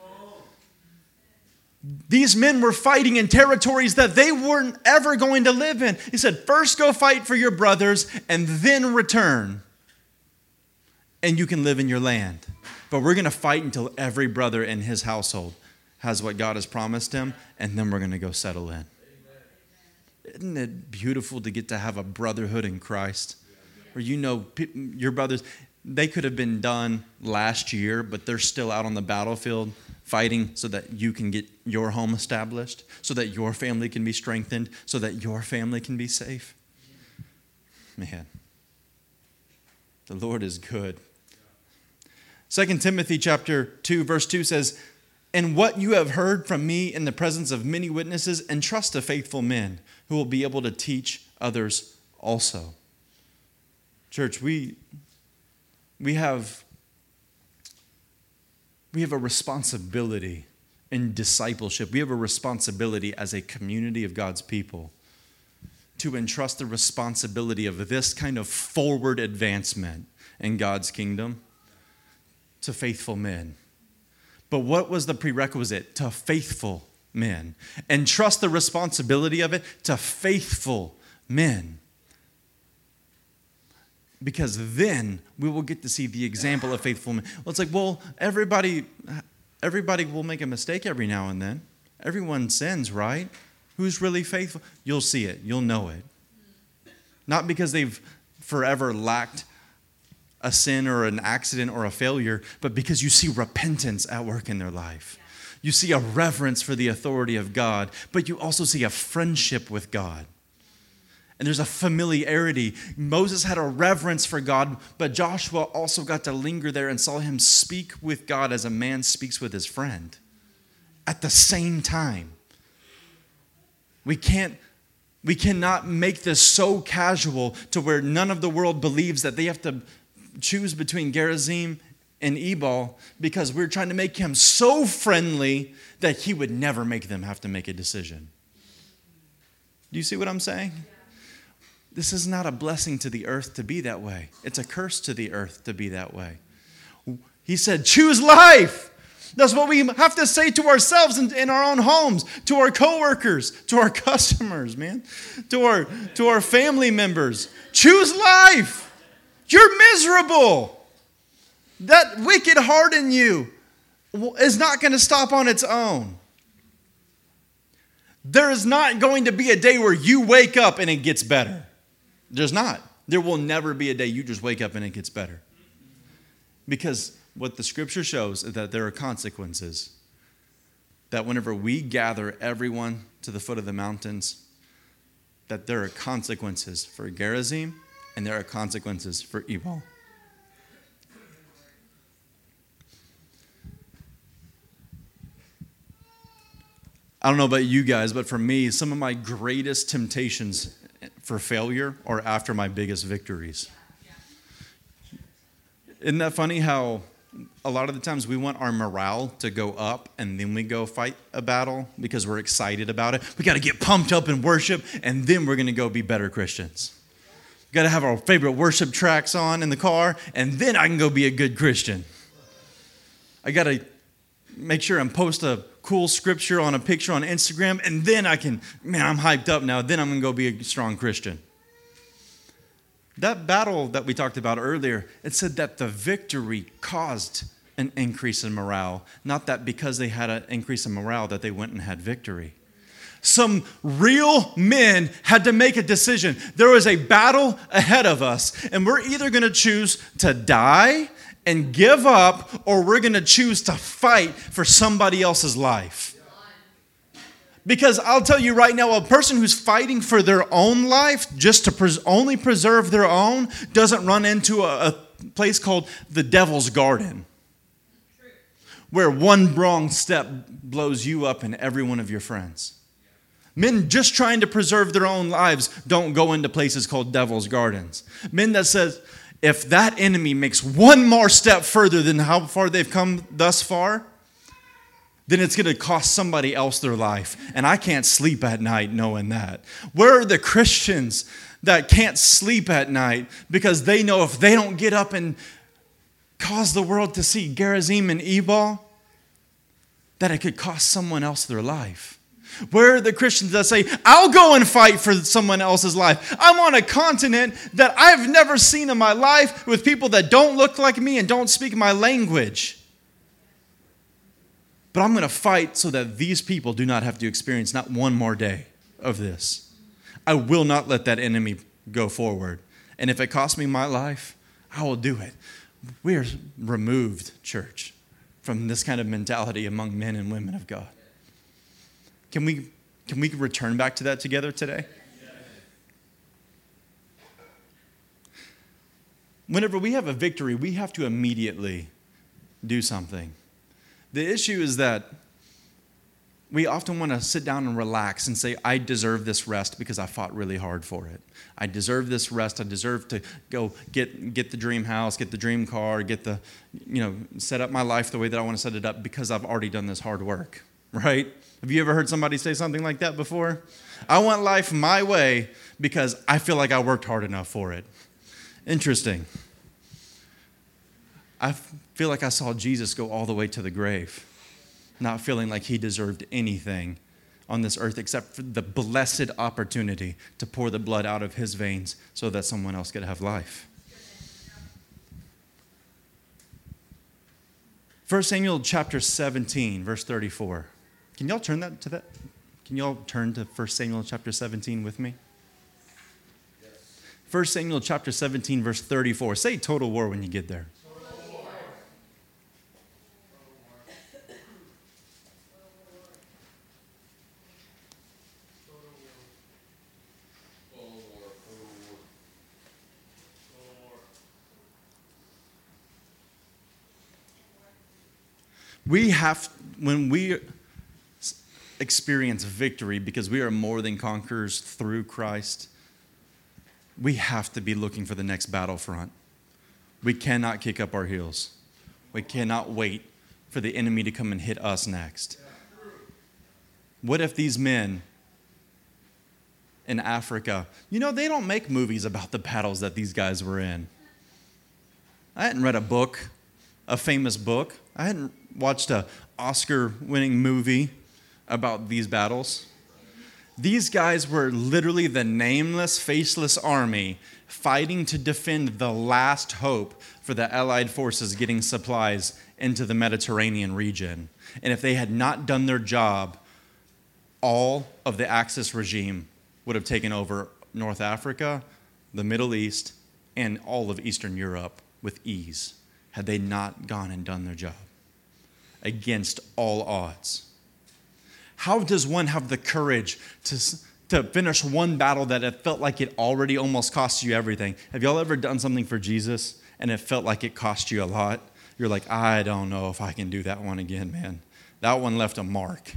These men were fighting in territories that they weren't ever going to live in. He said, first go fight for your brothers and then return. And you can live in your land. But we're going to fight until every brother in his household has what God has promised him, and then we're going to go settle in. Isn't it beautiful to get to have a brotherhood in Christ? Where you know your brothers, they could have been done last year, but they're still out on the battlefield fighting so that you can get your home established, so that your family can be strengthened, so that your family can be safe. Man, the Lord is good. Second Timothy chapter two, verse two says, "And what you have heard from me in the presence of many witnesses, entrust to faithful men who will be able to teach others also." Church, we we have we have a responsibility in discipleship. We have a responsibility as a community of God's people to entrust the responsibility of this kind of forward advancement in God's kingdom to faithful men. But what was the prerequisite? To faithful men. Entrust the responsibility of it to faithful men. Because then we will get to see the example of faithful men. Well, it's like, well, everybody, everybody will make a mistake every now and then. Everyone sins, right? Who's really faithful? You'll see it. You'll know it. Not because they've forever lacked a sin or an accident or a failure, but because you see repentance at work in their life. You see a reverence for the authority of God, but you also see a friendship with God. And there's a familiarity. Moses had a reverence for God, but Joshua also got to linger there and saw him speak with God as a man speaks with his friend at the same time. We can't, we cannot make this so casual to where none of the world believes that they have to choose between Gerizim and Ebal because we're trying to make him so friendly that he would never make them have to make a decision. Do you see what I'm saying? This is not a blessing to the earth to be that way. It's a curse to the earth to be that way. He said, choose life. That's what we have to say to ourselves in, in our own homes, to our coworkers, to our customers, man, to our, to our family members. Choose life. You're miserable. That wicked heart in you is not going to stop on its own. There is not going to be a day where you wake up and it gets better. There's not. There will never be a day you just wake up and it gets better. Because what the scripture shows is that there are consequences. That whenever we gather everyone to the foot of the mountains, that there are consequences for Gerizim and there are consequences for Ebal. I don't know about you guys, but for me, some of my greatest temptations for failure are after my biggest victories. Isn't that funny how a lot of the times we want our morale to go up and then we go fight a battle because we're excited about it. We got to get pumped up in worship and then we're going to go be better Christians. We got to have our favorite worship tracks on in the car and then I can go be a good Christian. I got to make sure and post a cool scripture on a picture on Instagram and then I can, man, I'm hyped up now. Then I'm going to go be a strong Christian. That battle that we talked about earlier, it said that the victory caused an increase in morale, not that because they had an increase in morale that they went and had victory. Some real men had to make a decision. There was a battle ahead of us, and we're either going to choose to die and give up, or we're going to choose to fight for somebody else's life. Because I'll tell you right now, a person who's fighting for their own life, just to pres- only preserve their own, doesn't run into a, a place called the devil's garden, where one wrong step blows you up and every one of your friends. Men just trying to preserve their own lives don't go into places called devil's gardens. Men that says, if that enemy makes one more step further than how far they've come thus far, then it's going to cost somebody else their life. And I can't sleep at night knowing that. Where are the Christians that can't sleep at night because they know if they don't get up and cause the world to see Gerizim and Ebal, that it could cost someone else their life? Where are the Christians that say, I'll go and fight for someone else's life? I'm on a continent that I've never seen in my life with people that don't look like me and don't speak my language. But I'm going to fight so that these people do not have to experience not one more day of this. I will not let that enemy go forward. And if it costs me my life, I will do it. We are removed, church, from this kind of mentality among men and women of God. Can we, can we return back to that together today? Whenever we have a victory, we have to immediately do something. The issue is that we often want to sit down and relax and say, I deserve this rest because I fought really hard for it. I deserve this rest. I deserve to go get get the dream house, get the dream car, get the, you know, set up my life the way that I want to set it up because I've already done this hard work, right? Have you ever heard somebody say something like that before? I want life my way because I feel like I worked hard enough for it. Interesting. I feel like I saw Jesus go all the way to the grave, not feeling like he deserved anything on this earth except for the blessed opportunity to pour the blood out of his veins so that someone else could have life. First Samuel chapter seventeen, verse thirty-four. Can y'all turn that to that? Can y'all turn to First Samuel chapter seventeen with me? First Samuel chapter seventeen, verse thirty-four. Say total war when you get there. We have, when we experience victory because we are more than conquerors through Christ, we have to be looking for the next battlefront. We cannot kick up our heels. We cannot wait for the enemy to come and hit us next. What if these men in Africa, you know, they don't make movies about the battles that these guys were in. I hadn't read a book, a famous book. I hadn't watched an Oscar-winning movie about these battles. These guys were literally the nameless, faceless army fighting to defend the last hope for the Allied forces getting supplies into the Mediterranean region. And if they had not done their job, all of the Axis regime would have taken over North Africa, the Middle East, and all of Eastern Europe with ease, had they not gone and done their job against all odds. How does one have the courage to, to finish one battle that it felt like it already almost cost you everything? Have y'all ever done something for Jesus and it felt like it cost you a lot? You're like, I don't know if I can do that one again, man. That one left a mark.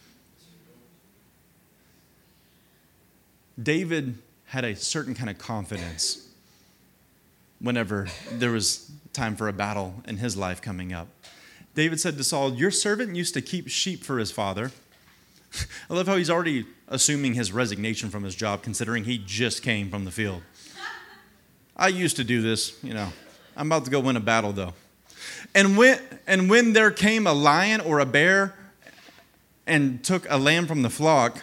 David had a certain kind of confidence whenever there was time for a battle in his life coming up. David said to Saul, your servant used to keep sheep for his father. I love how he's already assuming his resignation from his job, considering he just came from the field. I used to do this, you know. I'm about to go win a battle, though. And when, and when there came a lion or a bear and took a lamb from the flock,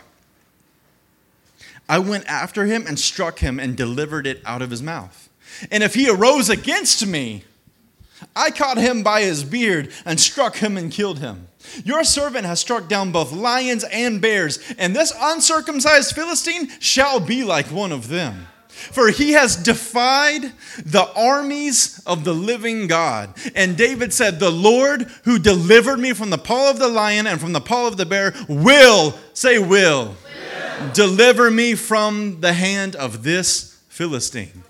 I went after him and struck him and delivered it out of his mouth. And if he arose against me, I caught him by his beard and struck him and killed him. Your servant has struck down both lions and bears, and this uncircumcised Philistine shall be like one of them. For he has defied the armies of the living God. And David said, the Lord who delivered me from the paw of the lion and from the paw of the bear will, say will, will. Deliver me from the hand of this Philistine.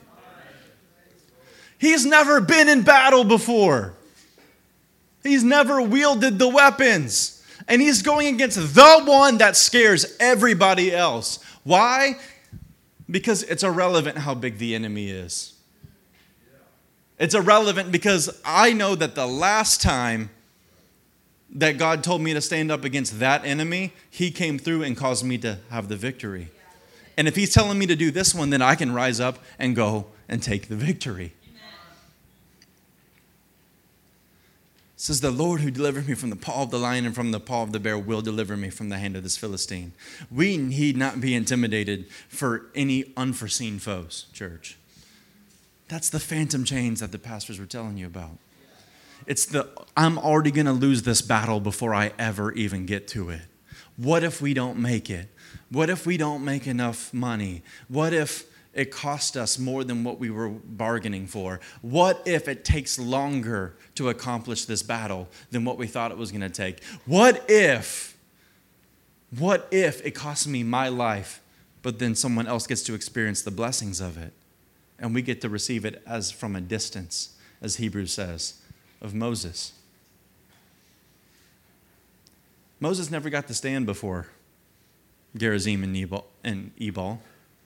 He's never been in battle before. He's never wielded the weapons. And he's going against the one that scares everybody else. Why? Because it's irrelevant how big the enemy is. It's irrelevant because I know that the last time that God told me to stand up against that enemy, he came through and caused me to have the victory. And if he's telling me to do this one, then I can rise up and go and take the victory. It says, the Lord who delivered me from the paw of the lion and from the paw of the bear will deliver me from the hand of this Philistine. We need not be intimidated for any unforeseen foes, church. That's the phantom chains that the pastors were telling you about. It's the, I'm already going to lose this battle before I ever even get to it. What if we don't make it? What if we don't make enough money? What if, it cost us more than what we were bargaining for? What if it takes longer to accomplish this battle than what we thought it was going to take? What if, what if it costs me my life, but then someone else gets to experience the blessings of it, and we get to receive it as from a distance, as Hebrews says, of Moses? Moses never got to stand before Gerizim and Ebal, and Ebal.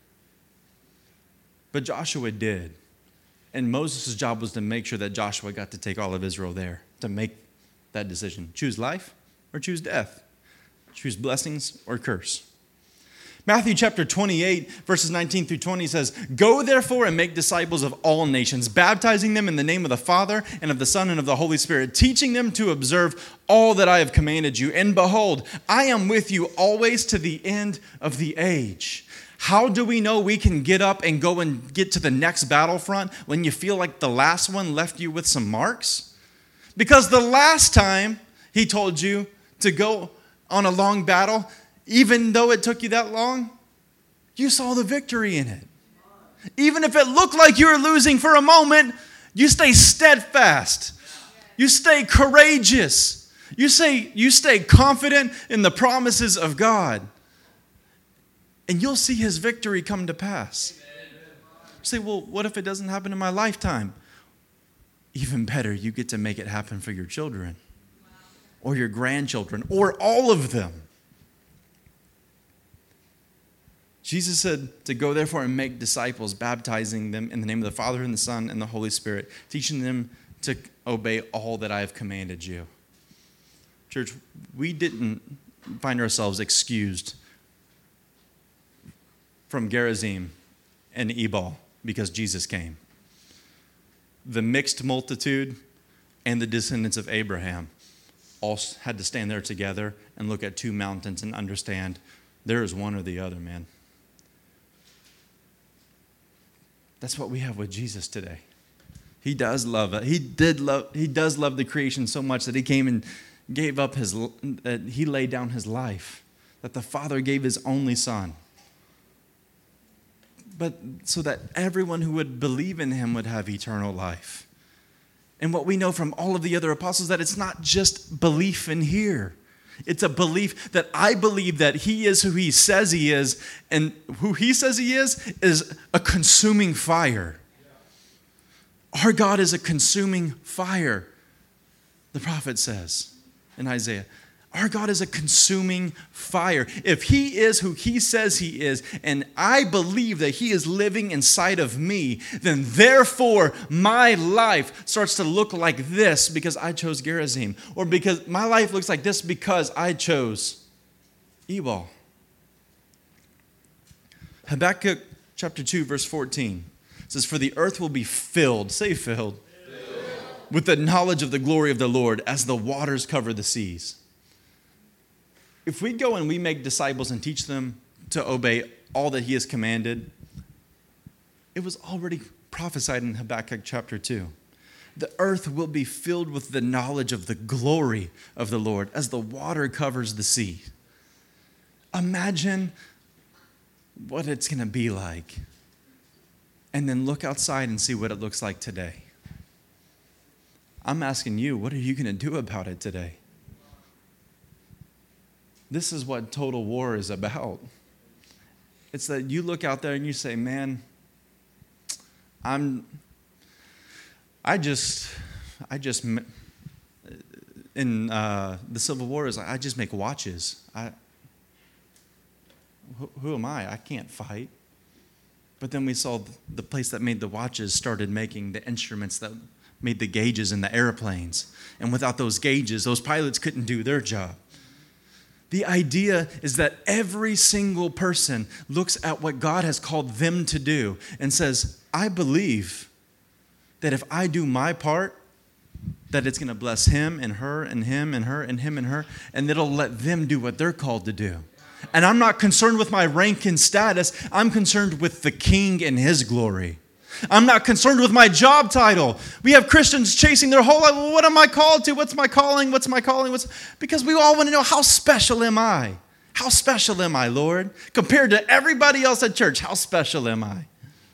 But Joshua did. And Moses' job was to make sure that Joshua got to take all of Israel there, to make that decision. Choose life or choose death. Choose blessings or curse. Matthew chapter twenty-eight, verses nineteen through twenty says, "Go therefore and make disciples of all nations, baptizing them in the name of the Father and of the Son and of the Holy Spirit, teaching them to observe all that I have commanded you. And behold, I am with you always to the end of the age." How do we know we can get up and go and get to the next battlefront when you feel like the last one left you with some marks? Because the last time he told you to go on a long battle, even though it took you that long, you saw the victory in it. Even if it looked like you were losing for a moment, you stay steadfast. You stay courageous. You say you stay confident in the promises of God. And you'll see his victory come to pass. You say, well, what if it doesn't happen in my lifetime? Even better, you get to make it happen for your children or your grandchildren or all of them. Jesus said to go therefore and make disciples, baptizing them in the name of the Father and the Son and the Holy Spirit, teaching them to obey all that I have commanded you. Church, we didn't find ourselves excused from Gerizim and Ebal because Jesus came. The mixed multitude and the descendants of Abraham all had to stand there together and look at two mountains and understand there is one or the other, man. That's what we have with Jesus today. He does love it. He did love. He does love the creation so much that he came and gave up his. That he laid down his life. That the Father gave his only Son. But so that everyone who would believe in him would have eternal life. And what we know from all of the other apostles, that it's not just belief in here. It's a belief that I believe that he is who he says he is, and who he says he is is a consuming fire. Our God is a consuming fire, the prophet says in Isaiah. Our God is a consuming fire. If he is who he says he is, and I believe that he is living inside of me, then therefore my life starts to look like this because I chose Gerizim. Or because my life looks like this because I chose Ebal. Habakkuk chapter two, verse fourteen says, "For the earth will be filled," say filled, filled, "with the knowledge of the glory of the Lord as the waters cover the seas." If we go and we make disciples and teach them to obey all that he has commanded, it was already prophesied in Habakkuk chapter two. The earth will be filled with the knowledge of the glory of the Lord as the water covers the sea. Imagine what it's going to be like. And then look outside and see what it looks like today. I'm asking you, what are you going to do about it today? This is what total war is about. It's that you look out there and you say, man, I'm, I just, I just, in uh, the Civil War, is like, I just make watches. I, who, who am I? I can't fight. But then we saw the place that made the watches started making the instruments that made the gauges in the airplanes. And without those gauges, those pilots couldn't do their job. The idea is that every single person looks at what God has called them to do and says, I believe that if I do my part, that it's going to bless him and her and him and her and him and her, and it'll let them do what they're called to do. And I'm not concerned with my rank and status. I'm concerned with the King and his glory. I'm not concerned with my job title. We have Christians chasing their whole life. Well, what am I called to? What's my calling? What's my calling? What's... Because we all want to know, how special am I? How special am I, Lord? Compared to everybody else at church, how special am I?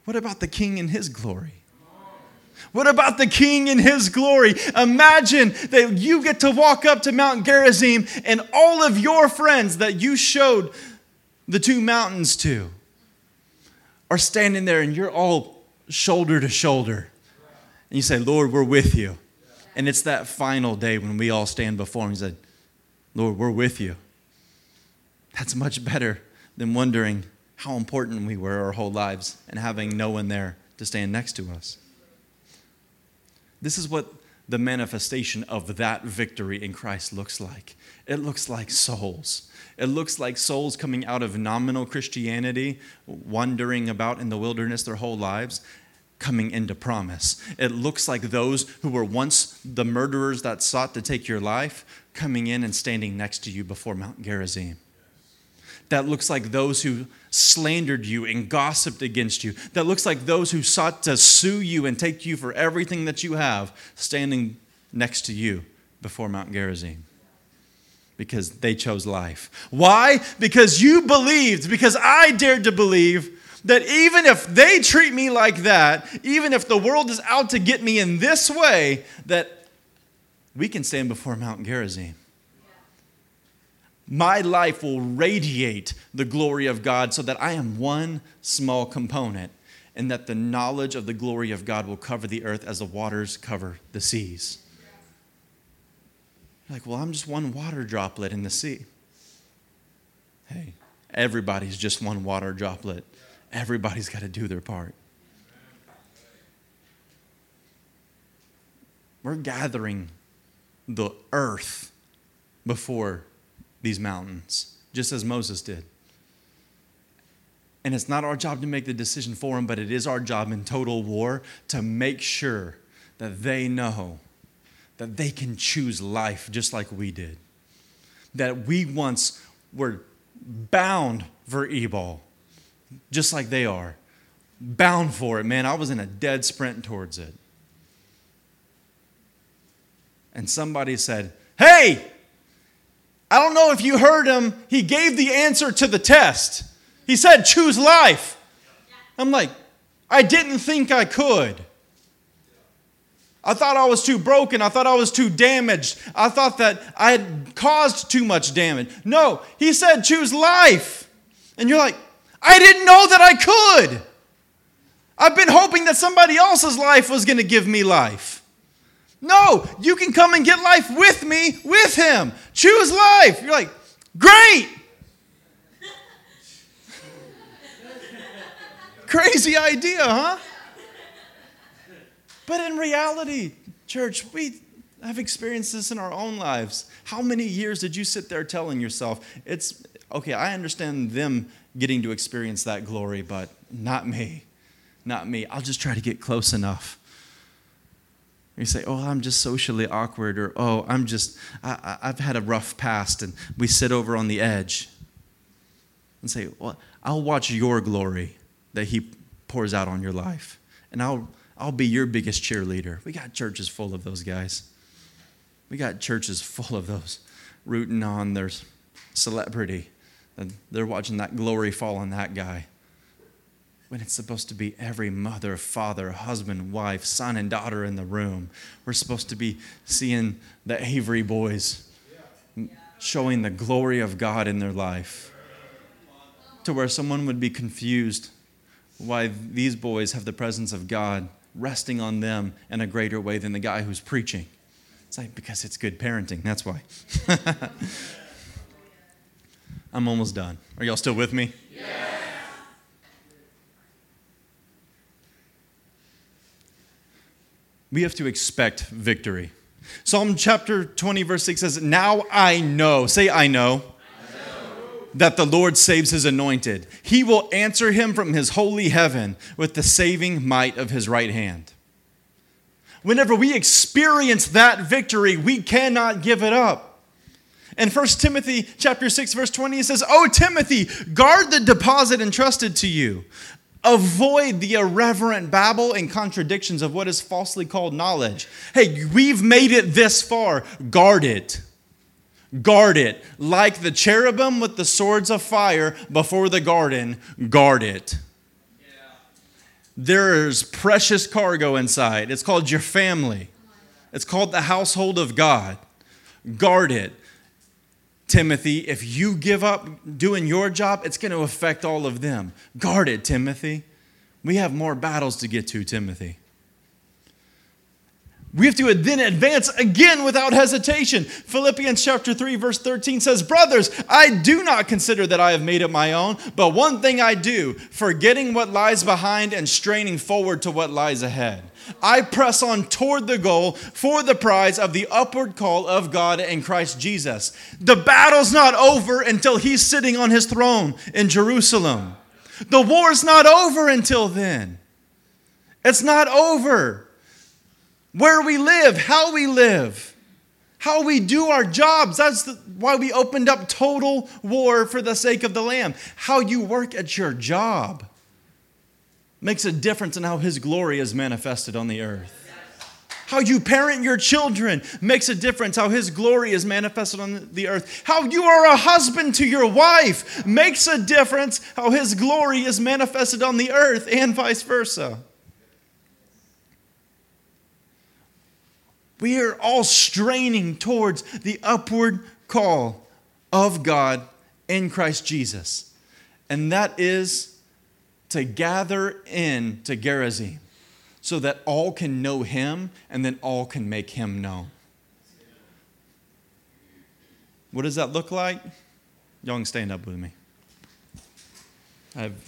What about the King in his glory? What about the King in his glory? Imagine that you get to walk up to Mount Gerizim and all of your friends that you showed the two mountains to are standing there and you're all shoulder to shoulder. And you say, Lord, we're with you. And it's that final day when we all stand before him and say, Lord, we're with you. That's much better than wondering how important we were our whole lives and having no one there to stand next to us. This is what the manifestation of that victory in Christ looks like. It looks like souls. It looks like souls coming out of nominal Christianity, wandering about in the wilderness their whole lives, coming into promise. It looks like those who were once the murderers that sought to take your life, coming in and standing next to you before Mount Gerizim. That looks like those who slandered you and gossiped against you. That looks like those who sought to sue you and take you for everything that you have, standing next to you before Mount Gerizim. Because they chose life. Why? Because you believed, because I dared to believe that even if they treat me like that, even if the world is out to get me in this way, that we can stand before Mount Gerizim. My life will radiate the glory of God so that I am one small component and that the knowledge of the glory of God will cover the earth as the waters cover the seas. You're like, well, I'm just one water droplet in the sea. Hey, everybody's just one water droplet. Everybody's got to do their part. We're gathering the earth before these mountains, just as Moses did. And it's not our job to make the decision for them, but it is our job in total war to make sure that they know that they can choose life just like we did. That we once were bound for Ebal, just like they are. Bound for it, man. I was in a dead sprint towards it. And somebody said, hey, I don't know if you heard him. He gave the answer to the test. He said, choose life. I'm like, I didn't think I could. I thought I was too broken. I thought I was too damaged. I thought that I had caused too much damage. No, he said, choose life. And you're like, I didn't know that I could. I've been hoping that somebody else's life was going to give me life. No, you can come and get life with me, with him. Choose life. You're like, great. Crazy idea, huh? But in reality, church, we have experienced this in our own lives. How many years did you sit there telling yourself, it's, okay, I understand them getting to experience that glory, but not me. Not me. I'll just try to get close enough. You say, oh, I'm just socially awkward, or, oh, I'm just, I, I've had a rough past, and we sit over on the edge and say, well, I'll watch your glory that he pours out on your life, and I'll, I'll be your biggest cheerleader. We got churches full of those guys. We got churches full of those rooting on their celebrity, and they're watching that glory fall on that guy. When it's supposed to be every mother, father, husband, wife, son, and daughter in the room. We're supposed to be seeing the Avery boys showing the glory of God in their life. To where someone would be confused why these boys have the presence of God resting on them in a greater way than the guy who's preaching. It's like, because it's good parenting, that's why. I'm almost done. Are y'all still with me? Yeah. We have to expect victory. Psalm chapter twenty, verse six says, now I know, say I know, I know, that the Lord saves his anointed. He will answer him from his holy heaven with the saving might of his right hand. Whenever we experience that victory, we cannot give it up. In First Timothy chapter six, verse twenty, it says, "O Timothy, guard the deposit entrusted to you. Avoid the irreverent babble and contradictions of what is falsely called knowledge." Hey, we've made it this far. Guard it. Guard it. Like the cherubim with the swords of fire before the garden, guard it. Yeah. There's precious cargo inside. It's called your family. It's called the household of God. Guard it. Timothy, if you give up doing your job, it's going to affect all of them. Guard it, Timothy. We have more battles to get to, Timothy. We have to then advance again without hesitation. Philippians chapter three, verse thirteen says, brothers, I do not consider that I have made it my own, but one thing I do, forgetting what lies behind and straining forward to what lies ahead. I press on toward the goal for the prize of the upward call of God in Christ Jesus. The battle's not over until he's sitting on his throne in Jerusalem. The war's not over until then. It's not over. Where we live, how we live, how we do our jobs. That's the, why we opened up total war for the sake of the Lamb. How you work at your job makes a difference in how his glory is manifested on the earth. How you parent your children makes a difference how his glory is manifested on the earth. How you are a husband to your wife makes a difference how his glory is manifested on the earth, and vice versa. We are all straining towards the upward call of God in Christ Jesus. And that is to gather in to Gerizim so that all can know him and then all can make him known. What does that look like? Y'all can stand up with me. I have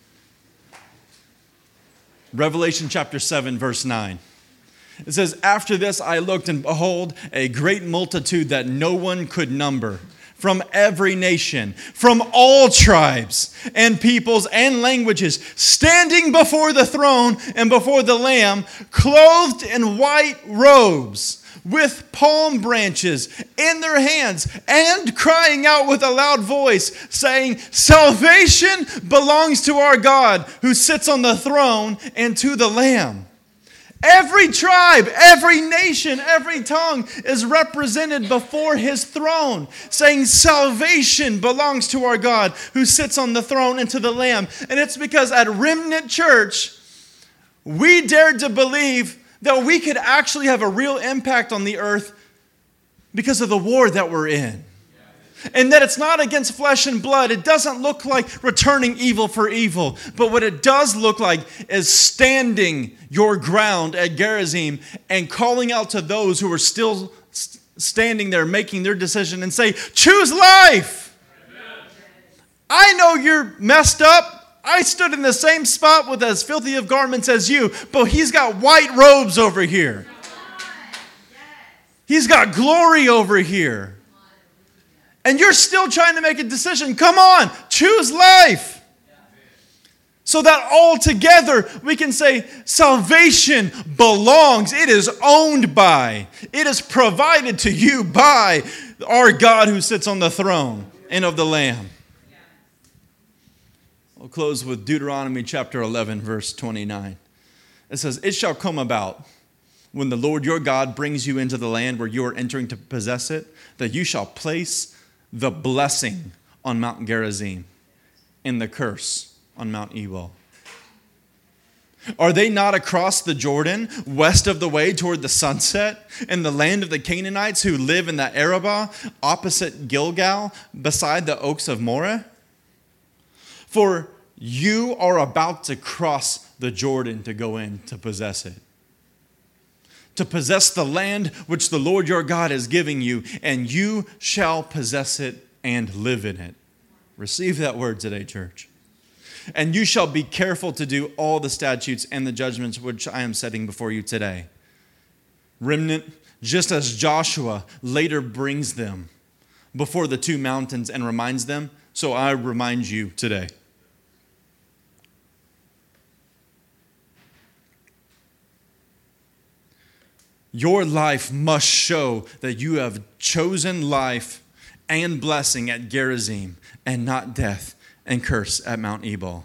Revelation chapter seven, verse nine. It says, after this I looked, and behold, a great multitude that no one could number, from every nation, from all tribes and peoples and languages, standing before the throne and before the Lamb, clothed in white robes, with palm branches in their hands, and crying out with a loud voice, saying, salvation belongs to our God, who sits on the throne, and to the Lamb. Every tribe, every nation, every tongue is represented before his throne, saying salvation belongs to our God who sits on the throne and to the Lamb. And it's because at Remnant Church, we dared to believe that we could actually have a real impact on the earth because of the war that we're in. And that it's not against flesh and blood. It doesn't look like returning evil for evil. But what it does look like is standing your ground at Gerizim and calling out to those who are still standing there making their decision and say, choose life. Amen. I know you're messed up. I stood in the same spot with as filthy of garments as you, but he's got white robes over here. He's got glory over here. And you're still trying to make a decision. Come on, choose life. So that all together we can say salvation belongs. It is owned by. It is provided to you by our God who sits on the throne and of the Lamb. We'll close with Deuteronomy chapter eleven, verse twenty-nine. It says, it shall come about when the Lord your God brings you into the land where you are entering to possess it, that you shall place the blessing on Mount Gerizim and the curse on Mount Ebal. Are they not across the Jordan, west of the way toward the sunset, in the land of the Canaanites who live in the Arabah, opposite Gilgal, beside the oaks of Moreh? For you are about to cross the Jordan to go in to possess it. To possess the land which the Lord your God is giving you, and you shall possess it and live in it. Receive that word today, church. And you shall be careful to do all the statutes and the judgments which I am setting before you today. Remnant, just as Joshua later brings them before the two mountains and reminds them, so I remind you today. Your life must show that you have chosen life and blessing at Gerizim and not death and curse at Mount Ebal.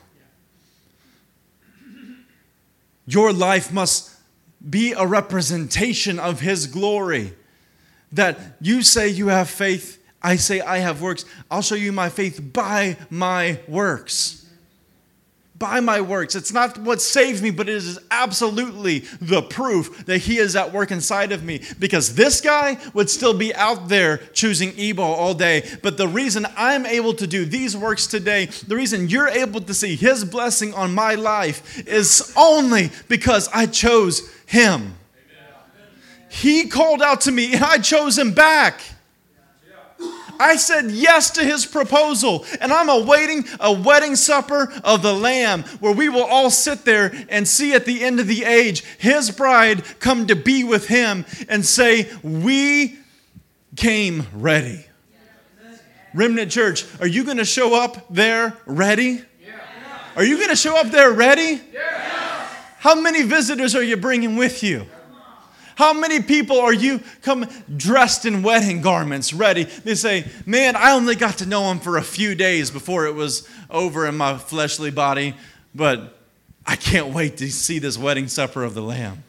Your life must be a representation of his glory. That you say you have faith, I say I have works. I'll show you my faith by my works. by my works. It's not what saves me, but it is absolutely the proof that he is at work inside of me. Because this guy would still be out there choosing evil all day. But the reason I'm able to do these works today, the reason you're able to see his blessing on my life is only because I chose him. He called out to me and I chose him back. I said yes to his proposal, and I'm awaiting a wedding supper of the Lamb where we will all sit there and see at the end of the age his bride come to be with him and say, we came ready. Remnant Church, are you going to show up there ready? Are you going to show up there ready? How many visitors are you bringing with you? How many people are you come dressed in wedding garments ready? They say, man, I only got to know him for a few days before it was over in my fleshly body, but I can't wait to see this wedding supper of the Lamb.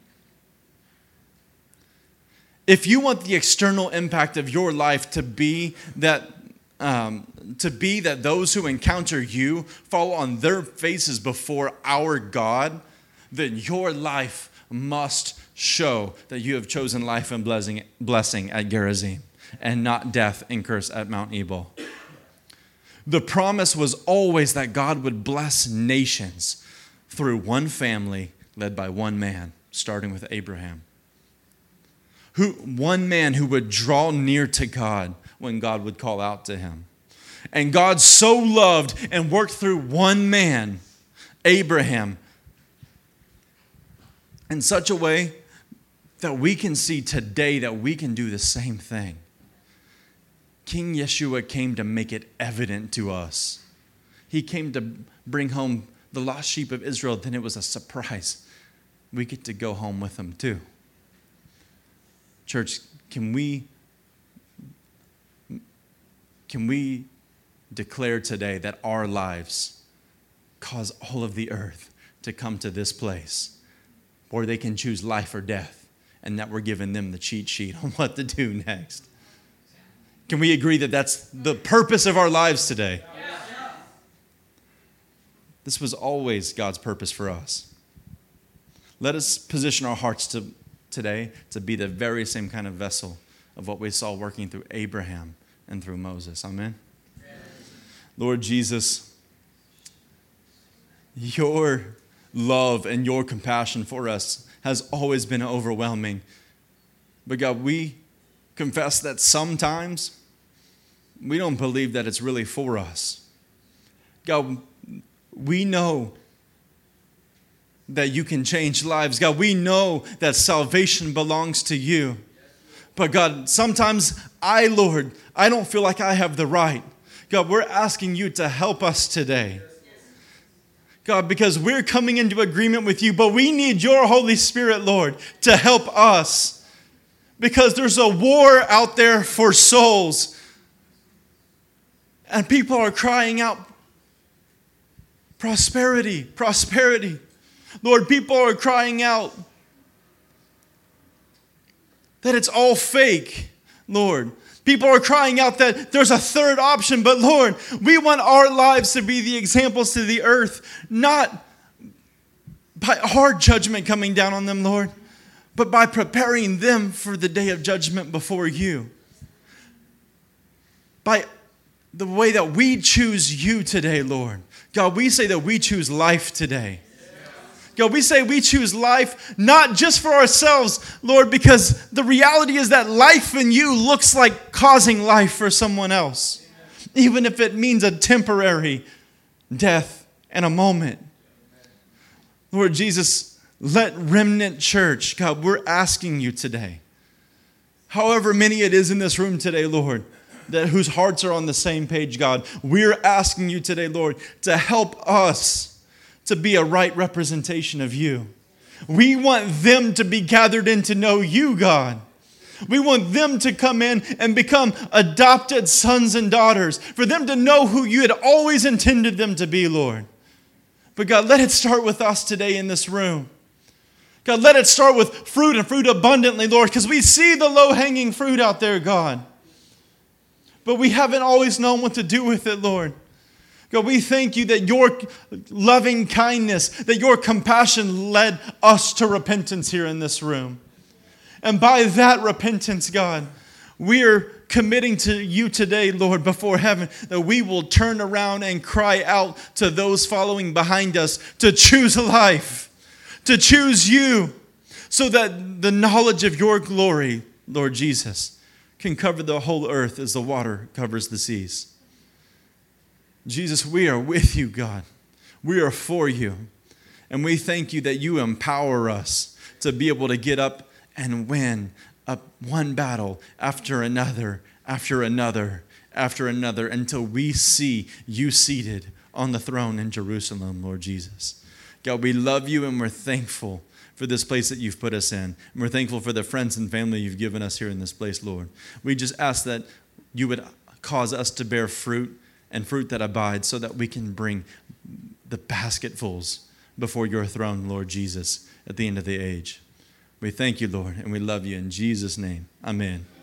If you want the external impact of your life to be that um, to be that those who encounter you fall on their faces before our God, then your life must show that you have chosen life and blessing, blessing at Gerizim and not death and curse at Mount Ebal. The promise was always that God would bless nations through one family led by one man, starting with Abraham. Who, one man who would draw near to God when God would call out to him. And God so loved and worked through one man, Abraham, in such a way that we can see today that we can do the same thing. King Yeshua came to make it evident to us. He came to bring home the lost sheep of Israel. Then it was a surprise. We get to go home with them too. Church, can we, can we declare today that our lives cause all of the earth to come to this place where they can choose life or death? And that we're giving them the cheat sheet on what to do next. Can we agree that that's the purpose of our lives today? Yes. This was always God's purpose for us. Let us position our hearts to today to be the very same kind of vessel of what we saw working through Abraham and through Moses. Amen? Amen. Lord Jesus, your love and your compassion for us has always been overwhelming. But God, we confess that sometimes we don't believe that it's really for us. God, we know that you can change lives. God, we know that salvation belongs to you. But God, sometimes I, Lord, I don't feel like I have the right. God, we're asking you to help us today. God, because we're coming into agreement with you, but we need your Holy Spirit, Lord, to help us. Because there's a war out there for souls. And people are crying out, prosperity, prosperity. Lord, people are crying out that it's all fake, Lord. People are crying out that there's a third option, but Lord, we want our lives to be the examples to the earth, not by hard judgment coming down on them, Lord, but by preparing them for the day of judgment before you. By the way that we choose you today, Lord. God, we say that we choose life today. God, we say we choose life not just for ourselves, Lord, because the reality is that life in you looks like causing life for someone else, even if it means a temporary death and a moment. Lord Jesus, let Remnant Church, God, we're asking you today, however many it is in this room today, Lord, that whose hearts are on the same page, God, we're asking you today, Lord, to help us to be a right representation of you. We want them to be gathered in to know you, God. We want them to come in and become adopted sons and daughters, for them to know who you had always intended them to be, Lord. But God, let it start with us today in this room. God, let it start with fruit and fruit abundantly, Lord, because we see the low-hanging fruit out there, God. But we haven't always known what to do with it, Lord. God, we thank you that your loving kindness, that your compassion led us to repentance here in this room. And by that repentance, God, we are committing to you today, Lord, before heaven, that we will turn around and cry out to those following behind us to choose life, to choose you, so that the knowledge of your glory, Lord Jesus, can cover the whole earth as the water covers the seas. Jesus, we are with you, God. We are for you. And we thank you that you empower us to be able to get up and win up one battle after another, after another, after another, until we see you seated on the throne in Jerusalem, Lord Jesus. God, we love you and we're thankful for this place that you've put us in. And we're thankful for the friends and family you've given us here in this place, Lord. We just ask that you would cause us to bear fruit and fruit that abides, so that we can bring the basketfuls before your throne, Lord Jesus, at the end of the age. We thank you, Lord, and we love you in Jesus' name. Amen.